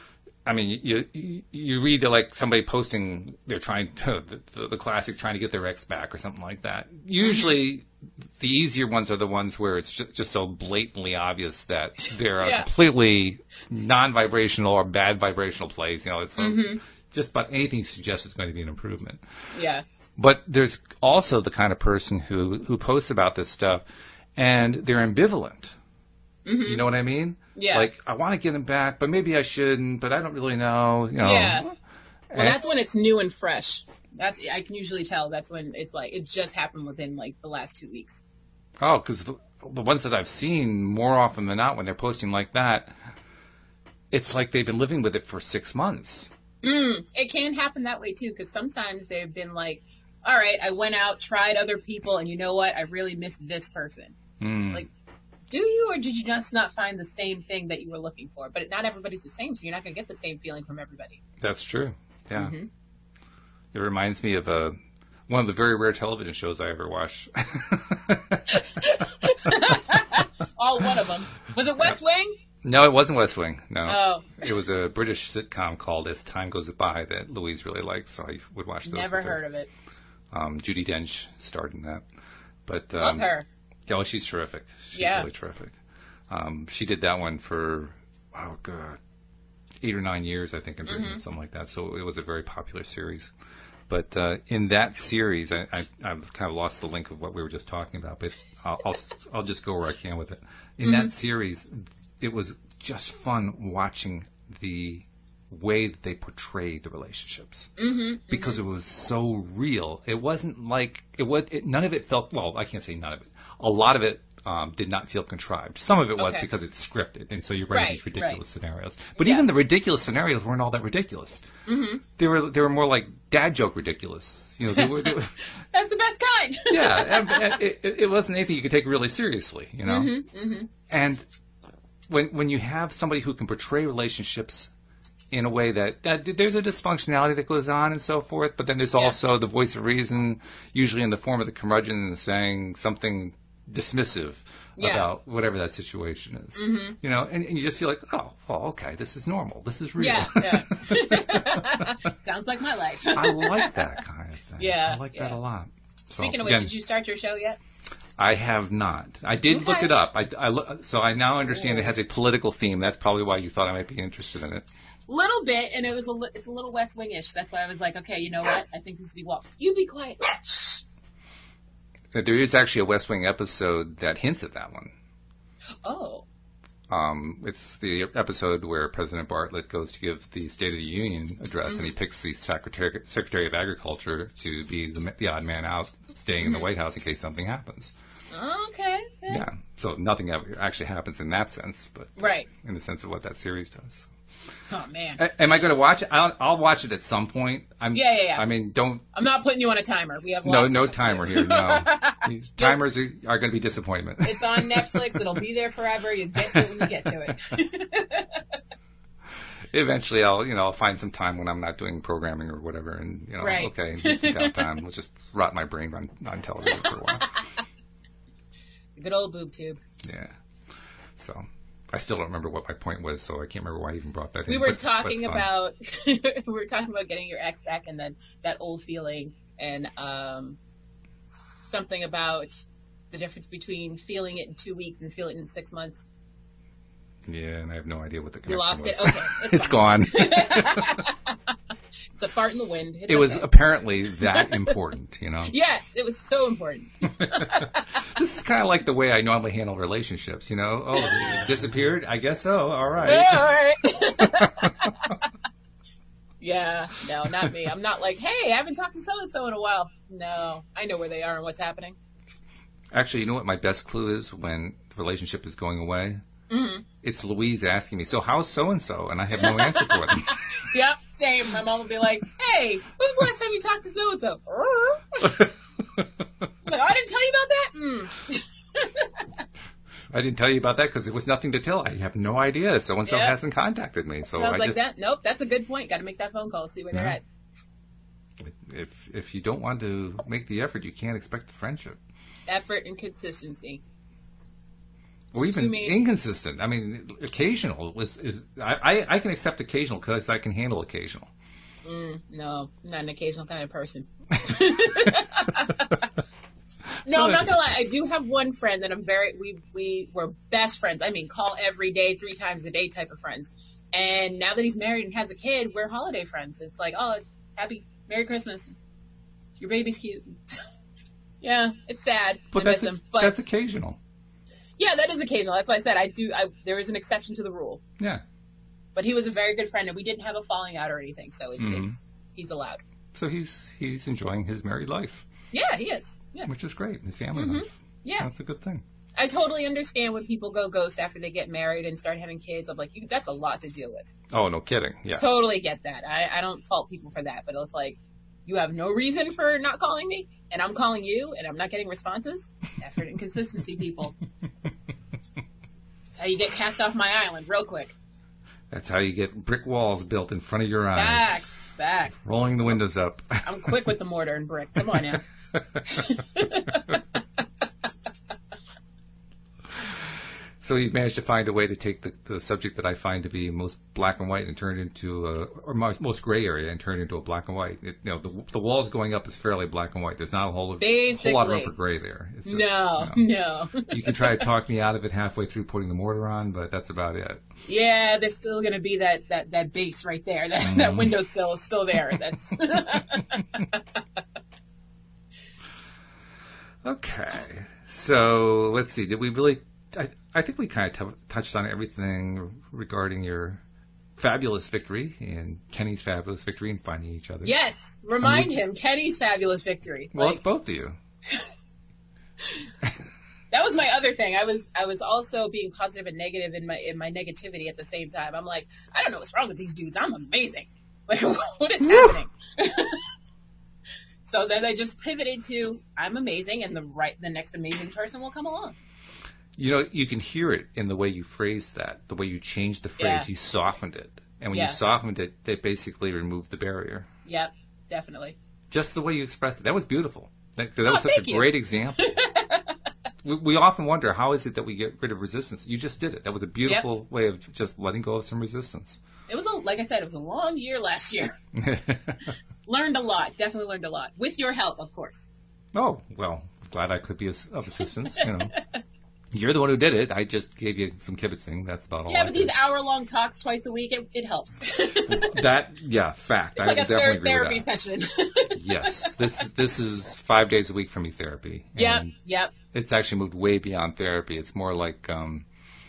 I mean, you you, you read like somebody posting, they're trying to, the, the classic trying to get their ex back or something like that. Usually mm-hmm. the easier ones are the ones where it's just, just so blatantly obvious that they're yeah. a completely non-vibrational or bad vibrational place. You know, it's mm-hmm. a, just about anything suggests it's going to be an improvement. Yeah. But there's also the kind of person who, who posts about this stuff and they're ambivalent. Mm-hmm. You know what I mean? Yeah. Like, I want to get him back, but maybe I shouldn't, but I don't really know. You know. Yeah. Well, and, that's when it's new and fresh. That's I can usually tell that's when it's like, it just happened within like the last two weeks. Oh, because the, the ones that I've seen more often than not when they're posting like that, it's like they've been living with it for six months. Mm, it can happen that way too, because sometimes they've been like, all right, I went out, tried other people, and you know what? I really missed this person. Mm. It's like, do you, or did you just not find the same thing that you were looking for? But not everybody's the same, so you're not going to get the same feeling from everybody. That's true. Yeah. Mm-hmm. It reminds me of a, one of the very rare television shows I ever watched. All one of them. Was it West Wing? No, it wasn't West Wing. No. Oh. It was a British sitcom called As Time Goes By that Louise really liked, so I would watch those. Never heard of it. Um, Judi Dench starred in that. But, um, Love her. Oh, she's terrific. She's yeah. really terrific. Um, she did that one for, oh, God, eight or nine years, I think, in Britain, mm-hmm. something like that. So it was a very popular series. But uh, in that series, I, I, I've kind of lost the link of what we were just talking about, but I'll, I'll, I'll just go where I can with it. In mm-hmm. that series, it was just fun watching the way that they portrayed the relationships mm-hmm, because mm-hmm. it was so real. It wasn't like it was. It, none of it felt well. I can't say none of it. A lot of it um, did not feel contrived. Some of it was okay. because it's scripted, and so you're writing right, these ridiculous right. scenarios. But yeah. even the ridiculous scenarios weren't all that ridiculous. Mm-hmm. They were they were more like dad joke ridiculous. You know, they were, they were, that's the best kind. yeah, and, and it, it wasn't anything you could take really seriously. You know, mm-hmm, mm-hmm. and when when you have somebody who can portray relationships in a way that, that there's a dysfunctionality that goes on and so forth, but then there's yeah. also the voice of reason, usually in the form of the curmudgeon saying something dismissive yeah. about whatever that situation is. Mm-hmm. You know, and, and you just feel like, oh, well, okay, this is normal. This is real. Yeah, yeah. Sounds like my life. I like that kind of thing. Yeah. I like yeah. that a lot. So, Speaking of which, again, did you start your show yet? I have not. I did okay. look it up. I, I look, so I now understand it has a political theme. That's probably why you thought I might be interested in it. Little bit, and it was a li- it's a little West Wing-ish. That's why I was like, okay, you know what? I think this would be well. You be quiet. There is actually a West Wing episode that hints at that one. Oh. Um, it's the episode where President Bartlett goes to give the State of the Union address, mm-hmm. and he picks the Secretary, Secretary of Agriculture to be the, the odd man out, staying mm-hmm. in the White House in case something happens. Okay. okay. Yeah. So nothing ever actually happens in that sense, but right. in the sense of what that series does. Oh man. A- am I going to watch it? I'll, I'll watch it at some point. I'm, yeah, yeah, yeah. I mean, don't. I'm not putting you on a timer. We have no, lots no of timer here. No, timers are, are going to be disappointment. It's on Netflix. It'll be there forever. You get to it when you get to it. Eventually, I'll you know I'll find some time when I'm not doing programming or whatever, and you know, right. okay, some downtime. Let's just rot my brain on on television for a while. Good old boob tube. Yeah. So. I still don't remember what my point was, so I can't remember why I even brought that we in. We were but, talking about we were talking about getting your ex back, and then that old feeling, and um, something about the difference between feeling it in two weeks and feeling it in six months. Yeah, and I have no idea what the connection You lost was. it. Okay, it's, it's gone. It's a fart in the wind. It's it was okay. apparently that important, you know. Yes, it was so important. This is kind of like the way I normally handle relationships, you know. Oh, it disappeared? I guess so. All right. Yeah, all right. Yeah, no, not me. I'm not like, hey, I haven't talked to so-and-so in a while. No, I know where they are and what's happening. Actually, you know what my best clue is when the relationship is going away? Mm-hmm. It's Louise asking me, so how's so-and-so? And I have no answer for them. Yep, same. My mom will be like, hey, when was the last time you talked to so-and-so? Like, oh, I didn't tell you about that? Mm. I didn't tell you about that because there was nothing to tell. I have no idea. So-and-so yep. hasn't contacted me. So and I was I like, just, that. Nope, that's a good point. Got to make that phone call, see where yeah. they're at. If, if you don't want to make the effort, you can't expect the friendship. Effort and consistency. Or even inconsistent. I mean, occasional is, is I, I, I can accept occasional because I can handle occasional. Mm, no, I'm not an occasional kind of person. No, So I'm not gonna lie. I do have one friend that I'm very, we, we were best friends. I mean, call every day, three times a day type of friends. And now that he's married and has a kid, we're holiday friends. It's like, oh, happy, Merry Christmas. Your baby's cute. Yeah, it's sad. But I that's, miss him. But that's occasional. yeah, that is occasional. That's why I said I do, I, there is an exception to the rule. Yeah. But he was a very good friend and we didn't have a falling out or anything. So it's, mm-hmm. it's he's allowed. So he's, he's enjoying his married life. Yeah, he is. Yeah. Which is great. His family mm-hmm. life. Yeah. That's a good thing. I totally understand when people go ghost after they get married and start having kids. I'm like, you, that's a lot to deal with. Oh, no kidding. Yeah. Totally get that. I, I don't fault people for that, but it's like, you have no reason for not calling me, and I'm calling you, and I'm not getting responses. Effort and consistency, people. That's how you get cast off my island real quick. That's how you get brick walls built in front of your eyes. Facts, facts. Rolling the windows up. I'm quick with the mortar and brick. Come on now. So you managed to find a way to take the, the subject that I find to be most black and white and turn it into a, or most gray area and turn it into a black and white. It, you know, the, the walls going up is fairly black and white. There's not a whole, whole lot of room for gray there. It's just, no, you know, no. You can try to talk me out of it halfway through putting the mortar on, but that's about it. Yeah, there's still going to be that, that, that base right there. That, mm. that windowsill is still there. That's. Okay. So let's see. Did we really? I, I think we kind of t- touched on everything regarding your fabulous victory and Kenny's fabulous victory in finding each other. Yes. Remind we, him, Kenny's fabulous victory. Well, like, it's both of you. That was my other thing. I was I was also being positive and negative in my in my negativity at the same time. I'm like, I don't know what's wrong with these dudes. I'm amazing. Like, what is happening? So then I just pivoted to I'm amazing, and the right the next amazing person will come along. You know, you can hear it in the way you phrased that, the way you changed the phrase. Yeah. You softened it, and when yeah. you softened it, it basically removed the barrier. Yep, definitely. Just the way you expressed it. That was beautiful. That, that was oh, such a you. great example. we, we often wonder, how is it that we get rid of resistance? You just did it. That was a beautiful yep. way of just letting go of some resistance. It was, a, like I said, it was a long year last year. Learned a lot. Definitely learned a lot. With your help, of course. Oh, well, glad I could be of assistance. You know, you're the one who did it. I just gave you some kibitzing. That's about all. Yeah, I but did. these hour-long talks twice a week, it, it helps. That, yeah, fact. It's I like a definitely third agree therapy with that. session. Yes, this this is five days a week for me therapy. Yep, yep. It's actually moved way beyond therapy. It's more like um,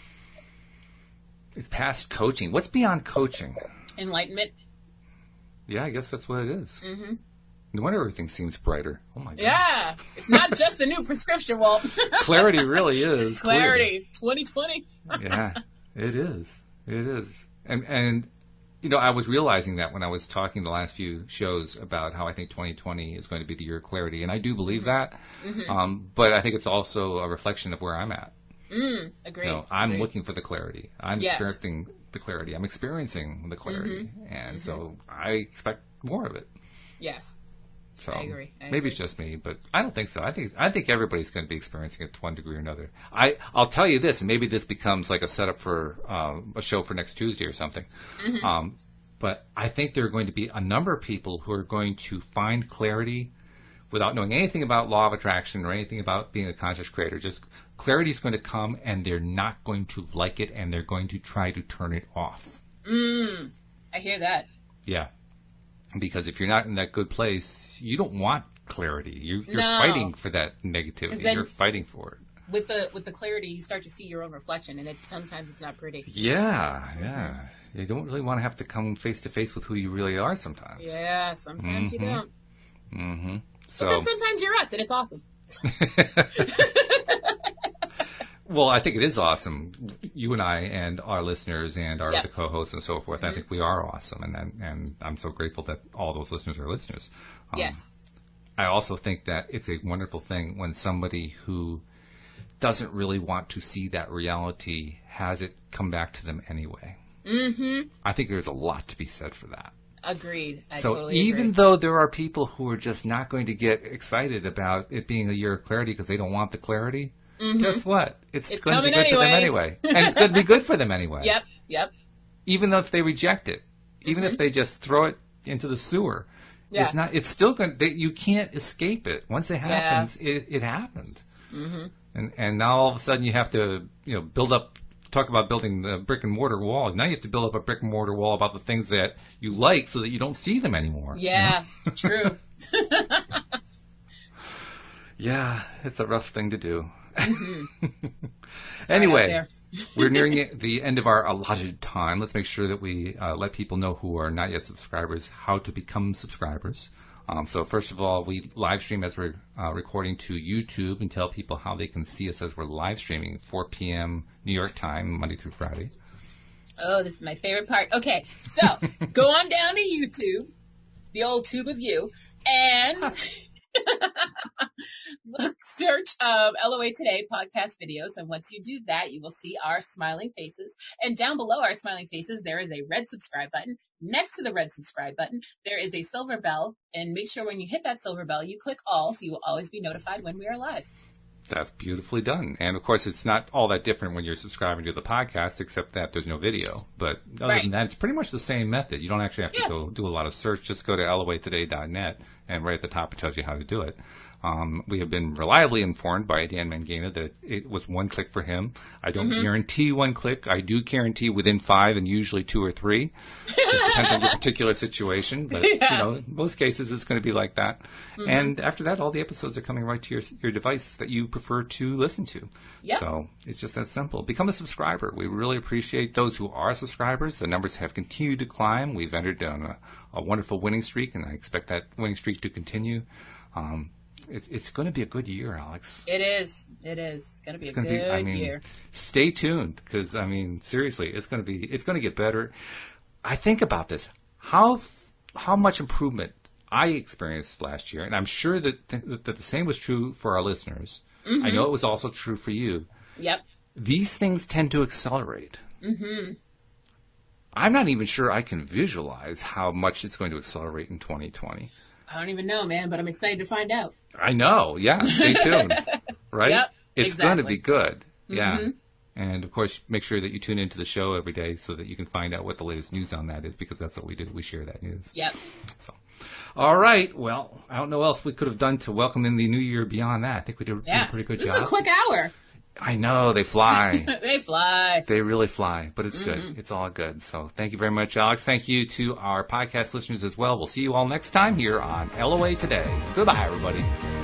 it's past coaching. What's beyond coaching? Enlightenment. Yeah, I guess that's what it is. Mm-hmm. No wonder everything seems brighter. Oh my God. Yeah. It's not just the new prescription, Walt. Clarity really is. Clarity. twenty twenty. Yeah, it is. It is. And, and, you know, I was realizing that when I was talking the last few shows about how I think twenty twenty is going to be the year of clarity. And I do believe that. Mm-hmm. Um, but I think it's also a reflection of where I'm at. Mm, agreed. You know, I'm agreed. looking for the clarity. I'm yes. experiencing the clarity. I'm experiencing the clarity. Mm-hmm. And mm-hmm. so I expect more of it. Yes. So I agree. I maybe agree. it's just me, but I don't think so. I think I think everybody's going to be experiencing it to one degree or another. I I'll tell you this, and maybe this becomes like a setup for um, a show for next Tuesday or something. Mm-hmm. Um, but I think there are going to be a number of people who are going to find clarity without knowing anything about law of attraction or anything about being a conscious creator. Just clarity is going to come, and they're not going to like it, and they're going to try to turn it off. Mm, I hear that. Yeah. Because if you're not in that good place, you don't want clarity. You're, you're no. fighting for that negativity. You're fighting for it. With the with the clarity, you start to see your own reflection, and it's sometimes it's not pretty. Yeah, yeah. You don't really want to have to come face to face with who you really are sometimes. Yeah, sometimes mm-hmm. you don't. Mm-hmm. So, but then sometimes you're us, and it's awesome. Well, I think it is awesome. You and I and our listeners and our yep. other co-hosts and so forth, mm-hmm. I think we are awesome. And, and and I'm so grateful that all those listeners are listeners. Um, yes. I also think that it's a wonderful thing when somebody who doesn't really want to see that reality has it come back to them anyway. Mm-hmm. I think there's a lot to be said for that. Agreed. I so totally even agree. though there are people who are just not going to get excited about it being a year of clarity because they don't want the clarity, mm-hmm. guess what? It's, it's going to be good anyway. for them anyway. And it's going to be good for them anyway. Yep, yep. Even though if they reject it, even mm-hmm. if they just throw it into the sewer, yeah. it's not. It's still going. They, you can't escape it. Once it happens, yeah. it, it happened. Mm-hmm. And and now all of a sudden you have to you know build up. Talk about building the brick and mortar wall. Now you have to build up a brick and mortar wall about the things that you like so that you don't see them anymore. Yeah, you know? True. Yeah, it's a rough thing to do. Mm-hmm. Anyway, we're nearing the end of our allotted time. Let's make sure that we uh, let people know who are not yet subscribers how to become subscribers. Um, so first of all, we live stream as we're uh, recording to YouTube and tell people how they can see us as we're live streaming, four p.m. New York time, Monday through Friday. Oh, this is my favorite part. Okay, so go on down to YouTube, the old tube of you, and look, search um, L O A Today podcast videos. And once you do that, you will see our smiling faces. And down below our smiling faces, there is a red subscribe button. Next to the red subscribe button, there is a silver bell. And make sure when you hit that silver bell, you click all so you will always be notified when we are live. That's beautifully done. And, of course, it's not all that different when you're subscribing to the podcast, except that there's no video. But other right. than that, it's pretty much the same method. You don't actually have to yeah. go do a lot of search. Just go to L O A today dot net, and right at the top it tells you how to do it. Um, we have been reliably informed by Dan Mangena that it was one click for him. I don't mm-hmm. guarantee one click. I do guarantee within five and usually two or three. It depends on your particular situation. But, yeah. you know, in most cases it's going to be like that. Mm-hmm. And after that, all the episodes are coming right to your your device that you prefer to listen to. Yep. So it's just that simple. Become a subscriber. We really appreciate those who are subscribers. The numbers have continued to climb. We've entered on a, a wonderful winning streak, and I expect that winning streak to continue. Um, It's it's going to be a good year, Alex. It is. It is. It's going to be it's a good be, I mean, year. Stay tuned because I mean, seriously, it's going to be it's going to get better. I think about this how how much improvement I experienced last year, and I'm sure that th- that the same was true for our listeners. Mm-hmm. I know it was also true for you. Yep. These things tend to accelerate. Mm-hmm. I'm not even sure I can visualize how much it's going to accelerate in twenty twenty. I don't even know, man, but I'm excited to find out. I know. Yeah. Stay tuned. Right? Yep, it's exactly. going to be good. Mm-hmm. Yeah. And, of course, make sure that you tune into the show every day so that you can find out what the latest news on that is because that's what we do. We share that news. Yep. So, all right. Well, I don't know what else we could have done to welcome in the new year beyond that. I think we did, yeah. did a pretty good this job. This is a quick hour. I know. They fly. They fly. They really fly, but it's mm-hmm. good. It's all good. So thank you very much, Alex. Thank you to our podcast listeners as well. We'll see you all next time here on L O A Today. Goodbye, everybody.